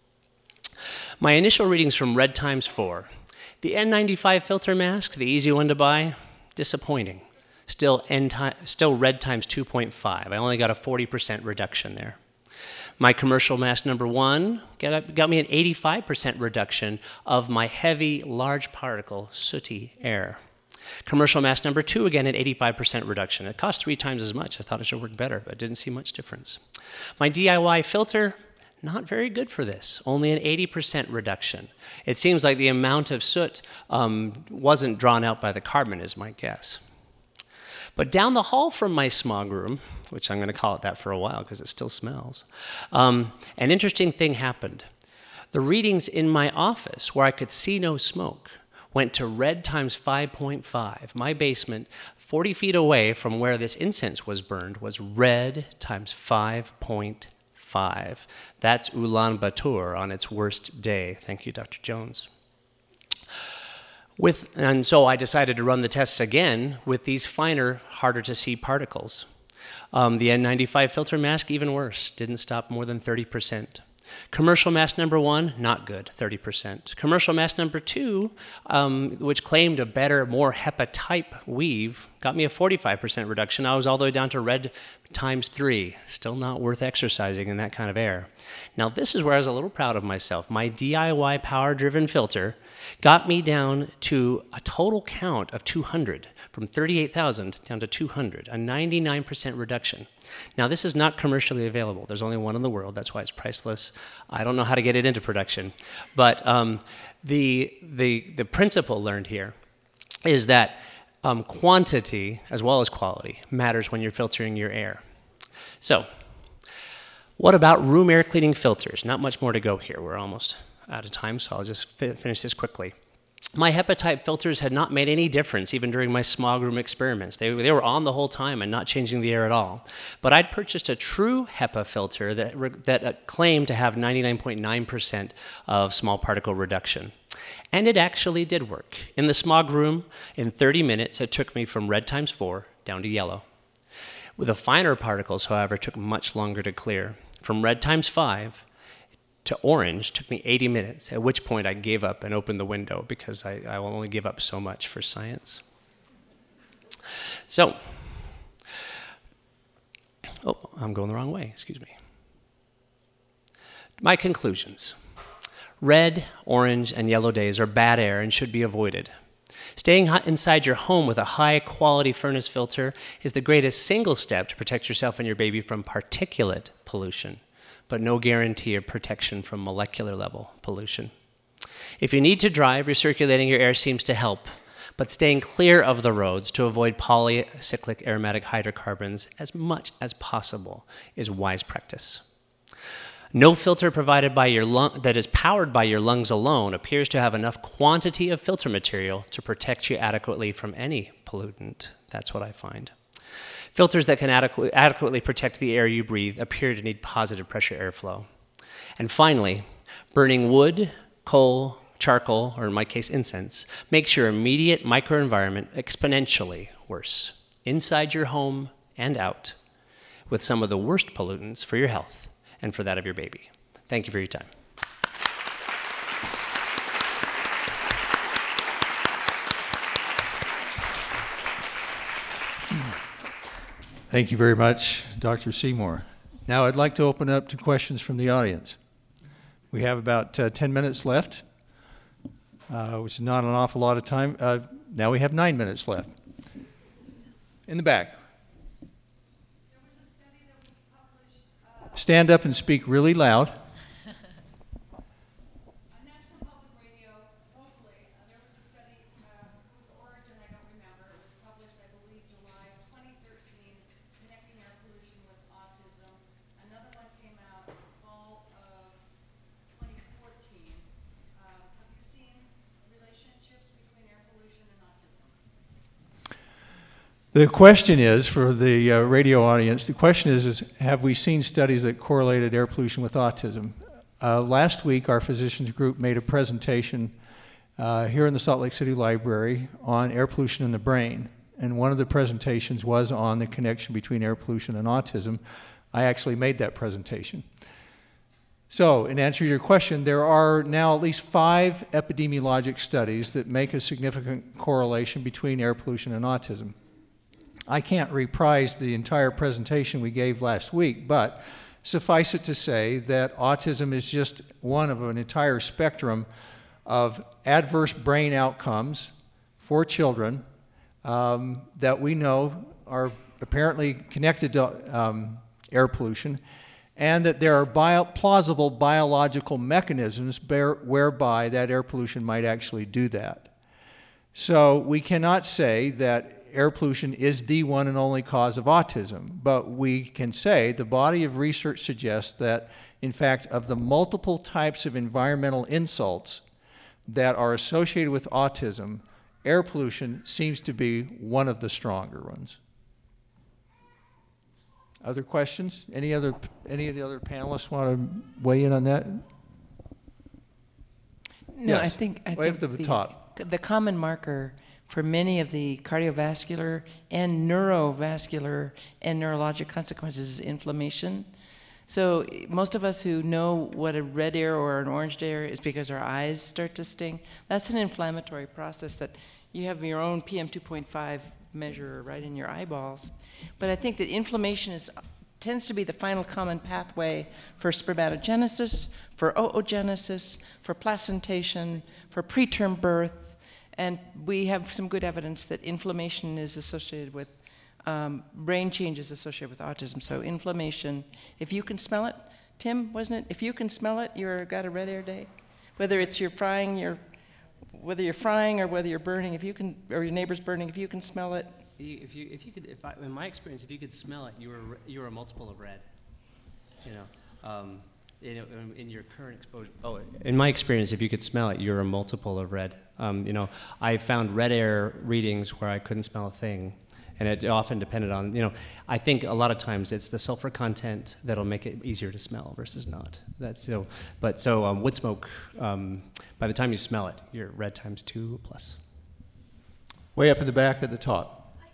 My initial readings from red times four. The N ninety-five filter mask, the easy one to buy, disappointing. Still, N still red times two point five. I only got a forty percent reduction there. My commercial mask number one got, got me an eighty-five percent reduction of my heavy, large particle, sooty air. Commercial mask number two, again, an eighty-five percent reduction. It cost three times as much. I thought it should work better, but didn't see much difference. My D I Y filter, not very good for this, only an eighty percent reduction. It seems like the amount of soot um, wasn't drawn out by the carbon is my guess. But down the hall from my smog room, which I'm going to call it that for a while because it still smells, um, an interesting thing happened. The readings in my office, where I could see no smoke, went to red times five point five. My basement, forty feet away from where this incense was burned, was red times five point five. That's Ulaanbaatar on its worst day. Thank you, Doctor Jones. With, and so I decided to run the tests again with these finer, harder to see particles. Um, the N ninety-five filter mask, even worse, didn't stop more than thirty percent. Commercial mask number one, not good, thirty percent. Commercial mask number two, um, which claimed a better, more HEPA type weave, got me a forty-five percent reduction. I was all the way down to red times three. Still not worth exercising in that kind of air. Now this is where I was a little proud of myself. My D I Y power-driven filter got me down to a total count of two hundred, from thirty-eight thousand down to two hundred, a ninety-nine percent reduction. Now, this is not commercially available. There's only one in the world. That's why it's priceless. I don't know how to get it into production. But um, the, the, the principle learned here is that um, quantity, as well as quality, matters when you're filtering your air. So, what about room air cleaning filters? Not much more to go here. We're almost out of time, so I'll just fi- finish this quickly. My HEPA type filters had not made any difference even during my smog room experiments. They, they were on the whole time and not changing the air at all. But I'd purchased a true HEPA filter that, that uh, claimed to have ninety-nine point nine percent of small particle reduction. And it actually did work. In the smog room, in thirty minutes, it took me from red times four down to yellow. With the finer particles, however, it took much longer to clear. From red times five to orange took me eighty minutes, at which point I gave up and opened the window because I, I will only give up so much for science. So, oh, I'm going the wrong way, excuse me. My conclusions. Red, orange, and yellow days are bad air and should be avoided. Staying inside your home with a high-quality furnace filter is the greatest single step to protect yourself and your baby from particulate pollution, but no guarantee of protection from molecular level pollution. If you need to drive, recirculating your air seems to help, but staying clear of the roads to avoid polycyclic aromatic hydrocarbons as much as possible is wise practice. No filter provided by your lung that is powered by your lungs alone appears to have enough quantity of filter material to protect you adequately from any pollutant. That's what I find. Filters that can adequ- adequately protect the air you breathe appear to need positive pressure airflow. And finally, burning wood, coal, charcoal, or in my case incense, makes your immediate microenvironment exponentially worse, inside your home and out, with some of the worst pollutants for your health and for that of your baby. Thank you for your time. Thank you very much, Doctor Seymour. Now I'd like to open it up to questions from the audience. We have about uh, ten minutes left, uh, which is not an awful lot of time. Uh, now we have nine minutes left. In the back. There was a study that was published. Uh, Stand up and speak really loud. on National Public Radio, hopefully. Uh, there was a study, uh, whose origin I don't remember. It was published, I believe, July of twenty thirteen, connecting air pollution with autism. Another one came out fall of twenty fourteen. Uh, have you seen relationships between air pollution and autism? The question is, for the uh, radio audience, the question is, is, have we seen studies that correlated air pollution with autism? Uh, last week, our physicians group made a presentation uh, here in the Salt Lake City Library on air pollution in the brain. And one of the presentations was on the connection between air pollution and autism. I actually made that presentation. So, in answer to your question, there are now at least five epidemiologic studies that make a significant correlation between air pollution and autism. I can't reprise the entire presentation we gave last week, but suffice it to say that autism is just one of an entire spectrum of adverse brain outcomes for children um, that we know are apparently connected to um, air pollution, and that there are bio plausible biological mechanisms bear whereby that air pollution might actually do that. So we cannot say that air pollution is the one and only cause of autism, but we can say the body of research suggests that, in fact, of the multiple types of environmental insults that are associated with autism, air pollution seems to be one of the stronger ones. Other questions? Any other, any of the other panelists want to weigh in on that? No, Yes. I think, I Way think up to the the, top. the common marker for many of the cardiovascular and neurovascular and neurologic consequences is inflammation. So most of us who know what a red air or an orange air is because our eyes start to sting, that's an inflammatory process that you have your own P M two point five measure right in your eyeballs. But I think that inflammation is tends to be the final common pathway for spermatogenesis, for oogenesis, for placentation, for preterm birth, and we have some good evidence that inflammation is associated with um, brain changes associated with autism. So inflammation, if you can smell it, Tim, wasn't it? If you can smell it, you're got a red air day. Whether it's you're frying, your, whether you're frying or whether you're burning, if you can, or your neighbor's burning, if you can smell it. You- If you, if you could, if I, in my experience, if you could smell it, you were, re- you were a multiple of red. You know, um, in, in- in your current exposure. Oh, in my experience, if you could smell it, you're a multiple of red. Um, you know, I found red air readings where I couldn't smell a thing, and it often depended on. You know, I think a lot of times it's the sulfur content that'll make it easier to smell versus not. That's so. But so um, wood smoke. Um, by the time you smell it, you're red times two plus. Way up in the back at the top.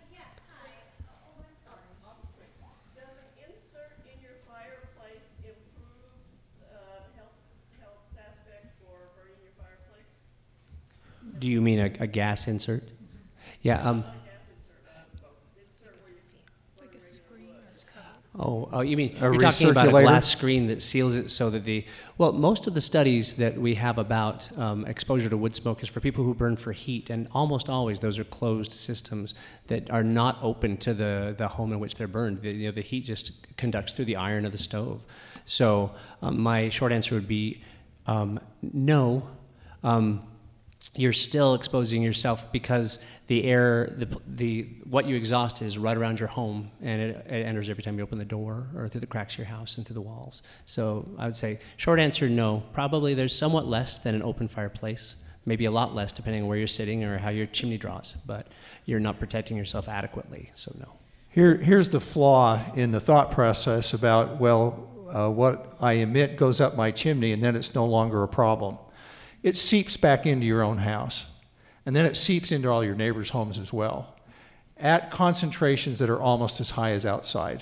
Does an insert in your fireplace improve uh, health, health aspect for burning your fireplace? Do you mean a, a gas insert? Yeah. Um, Not a gas insert, uh, but insert where you Like a screen that's covered. Oh, oh, you mean A you're talking about a recirculator? glass screen that seals it so that the well, most of the studies that we have about um, exposure to wood smoke is for people who burn for heat, and almost always those are closed systems that are not open to the the home in which they're burned. The, you know, the heat just conducts through the iron of the stove. So um, my short answer would be um, no. Um, you're still exposing yourself because the air, the, the what you exhaust is right around your home, and it, it enters every time you open the door or through the cracks of your house and through the walls. So I would say, short answer, no. Probably there's somewhat less than an open fireplace, maybe a lot less depending on where you're sitting or how your chimney draws, but you're not protecting yourself adequately, so no. Here, here's the flaw in the thought process about, well, uh, what I emit goes up my chimney and then it's no longer a problem. It seeps back into your own house, and then it seeps into all your neighbors' homes as well, at concentrations that are almost as high as outside.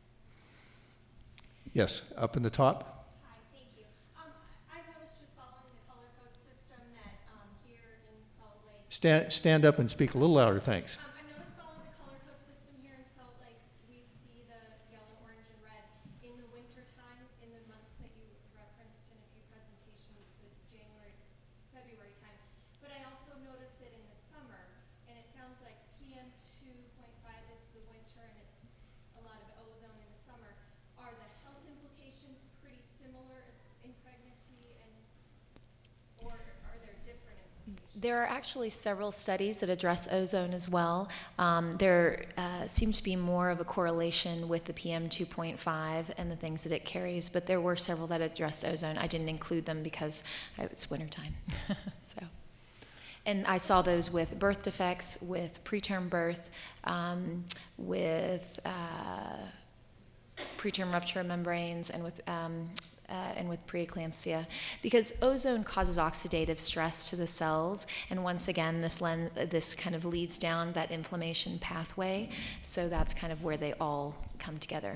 Yes, up in the top. Hi, thank you. Um, I I was just following the color code system that, um, here in Salt Lake. Stand, stand up and speak a little louder, thanks. Um, I noticed following the color code system here in Salt Lake, we see the yellow, orange, and red in the winter time, in the months that you referenced in a few presentations, the January, February time. But I also noticed it in the summer, and it sounds like P M two point five is the winter, and it's a lot of ozone in the summer. Are the health implications pretty similar as in pregnancy, and or are there different implications? There are actually several studies that address ozone as well. Um, there uh, seems to be more of a correlation with the P M two point five and the things that it carries, but there were several that addressed ozone. I didn't include them because it's wintertime. So, and I saw those with birth defects, with preterm birth, um, with uh, preterm rupture of membranes, and with um, uh, and with preeclampsia, because ozone causes oxidative stress to the cells, and once again, this len- this kind of leads down that inflammation pathway. So that's kind of where they all come together.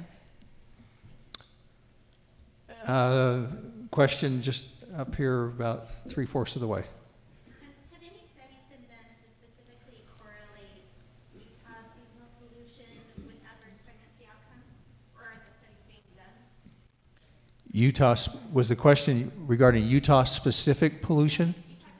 Uh, question just up here about three-fourths of the way. Have any studies been done to specifically correlate Utah's seasonal pollution with adverse pregnancy outcomes, or are the studies being done? Utah, s- was the question regarding Utah-specific pollution?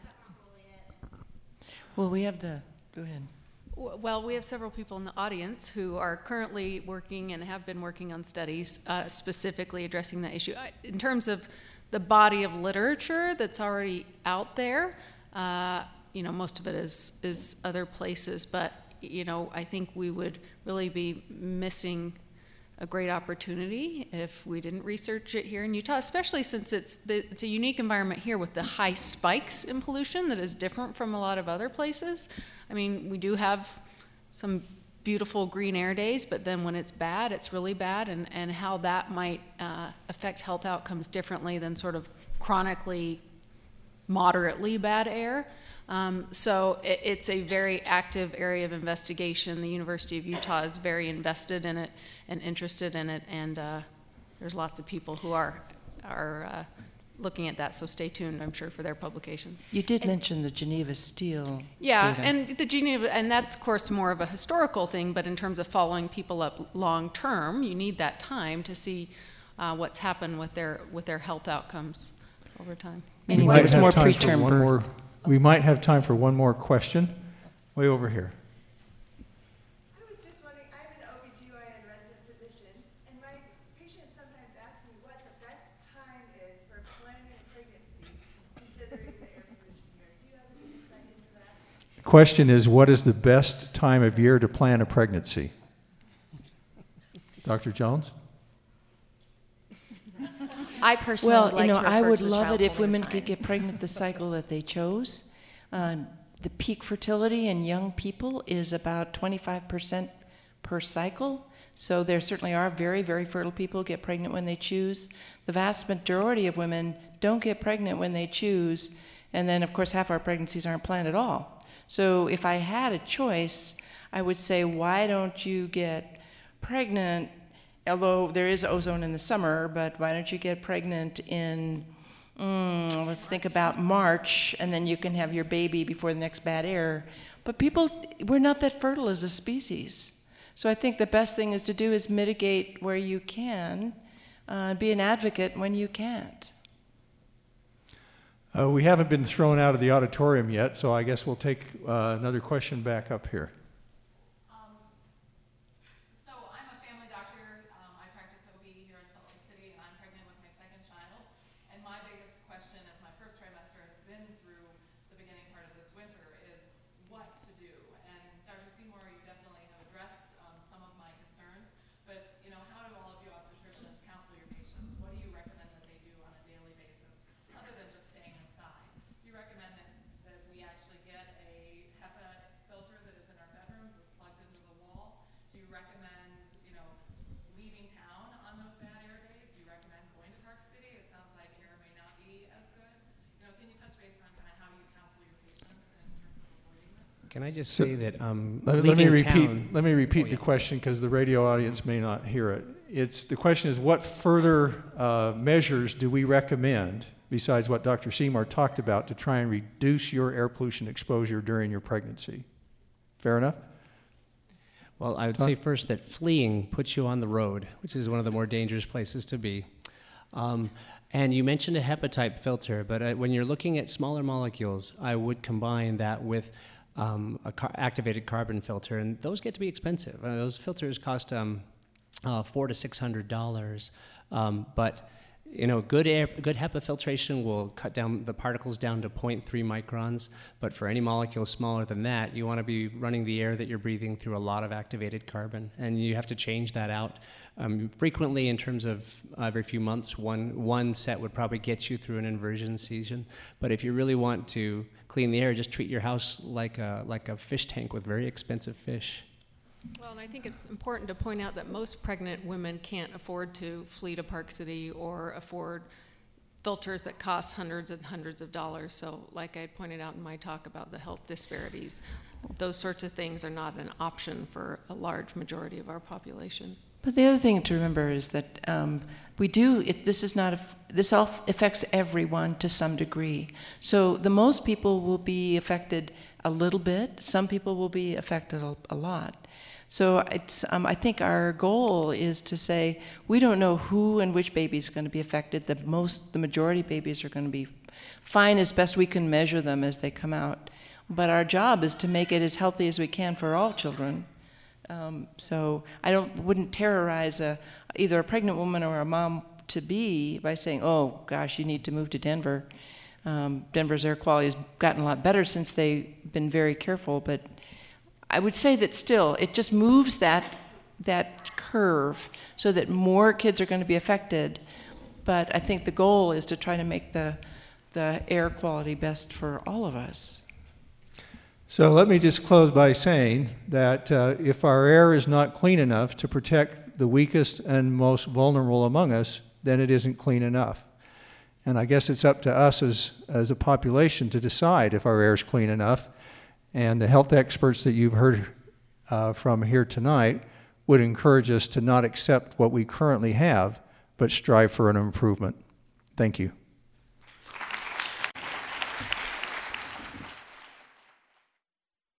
Well, we have the, go ahead. W- Well, we have several people in the audience who are currently working and have been working on studies uh, specifically addressing that issue. I- In terms of the body of literature that's already out there, uh, you know, most of it is, is other places, but you know, I think we would really be missing a great opportunity if we didn't research it here in Utah, especially since it's, the, it's a unique environment here with the high spikes in pollution that is different from a lot of other places. I mean, we do have some beautiful green air days, but then when it's bad, it's really bad, and, and how that might uh, affect health outcomes differently than sort of chronically, moderately bad air. Um, so it, it's a very active area of investigation. The University of Utah is very invested in it and interested in it, and uh, there's lots of people who are are uh, looking at that. So stay tuned, I'm sure, for their publications. You did mention the Geneva Steel. Yeah, data. and the Geneva, and that's of course more of a historical thing. But in terms of following people up long term, you need that time to see uh, what's happened with their with their health outcomes over time. We Meaning might there was have more time for preterm one birth. more. We might have time for one more question. Way over here. I was just wondering, I'm an O B G Y N resident physician, and my patients sometimes ask me what the best time is for planning a pregnancy, considering the air pollution here. Do you have any insight into that? The question is, what is the best time of year to plan a pregnancy? Doctor Jones? I personally Well, would like you know, to I refer would to the love child it if holding women sign. could get pregnant the cycle that they chose. Uh, the peak fertility in young people is about twenty-five percent per cycle. So there certainly are very, very fertile people who get pregnant when they choose. The vast majority of women don't get pregnant when they choose. And then, of course, half our pregnancies aren't planned at all. So if I had a choice, I would say, why don't you get pregnant, although there is ozone in the summer, but why don't you get pregnant in, mm, let's think about March, and then you can have your baby before the next bad air. But people, we're not that fertile as a species. So I think the best thing is to do is mitigate where you can, uh, be an advocate when you can't. Uh, we haven't been thrown out of the auditorium yet, so I guess we'll take uh, another question back up here. Um, so I'm a family doctor. Um, I practice O B here in Salt Lake City, and I'm pregnant with my second child. And my biggest question as my first trimester has been through the beginning part of this winter is what to do. And Doctor Seymour, you definitely have addressed um, some of my concerns. But you know, how do all of you obstetricians counsel your patients? What do you recommend that they do on a daily basis, other than just staying inside? Do you recommend that, that we actually get a HEPA filter that is in our bedrooms that's plugged into the wall? Do you recommend, you know, leaving town on those bad air days? Do you recommend going to Park City? It sounds like air may not be as good. You know, can you touch base on kind of how you counsel your patients in terms of avoiding this? Can I just So- say that um, Let, let me leaving repeat. town- Let me repeat Oh, the yeah. question because the radio audience may not hear it. It's the question is, what further uh, measures do we recommend besides what Doctor Seymour talked about to try and reduce your air pollution exposure during your pregnancy? Fair enough. Well, I would Tom? say first that fleeing puts you on the road, which is one of the more dangerous places to be. Um, and you mentioned a HEPA type filter, but uh, when you're looking at smaller molecules, I would combine that with um, a car- activated carbon filter, and those get to be expensive. Uh, those filters cost um, uh, four to six hundred dollars, um, but you know, good air, good HEPA filtration will cut down the particles down to zero point three microns, but for any molecule smaller than that, you want to be running the air that you're breathing through a lot of activated carbon, and you have to change that out um, frequently. In terms of every few months, one one set would probably get you through an inversion season. But if you really want to clean the air, just treat your house like a like a fish tank with very expensive fish. Well, and I think it's important to point out that most pregnant women can't afford to flee to Park City or afford filters that cost hundreds and hundreds of dollars. So like I pointed out in my talk about the health disparities, those sorts of things are not an option for a large majority of our population. But the other thing to remember is that um, we do, it, this is not, a, this all affects everyone to some degree. So the most people will be affected a little bit, some people will be affected a, a lot. So it's, um, I think our goal is to say, we don't know who and which baby is going to be affected. The most, the majority of babies are going to be fine as best we can measure them as they come out. But our job is to make it as healthy as we can for all children. Um, so I don't, wouldn't terrorize a, either a pregnant woman or a mom to be by saying, oh gosh, you need to move to Denver. Um, Denver's air quality has gotten a lot better since they've been very careful, but I would say that still, it just moves that, that curve so that more kids are going to be affected. But I think the goal is to try to make the, the air quality best for all of us. So let me just close by saying that uh, if our air is not clean enough to protect the weakest and most vulnerable among us, then it isn't clean enough. And I guess it's up to us as, as a population to decide if our air is clean enough. And the health experts that you've heard uh, from here tonight would encourage us to not accept what we currently have, but strive for an improvement. Thank you.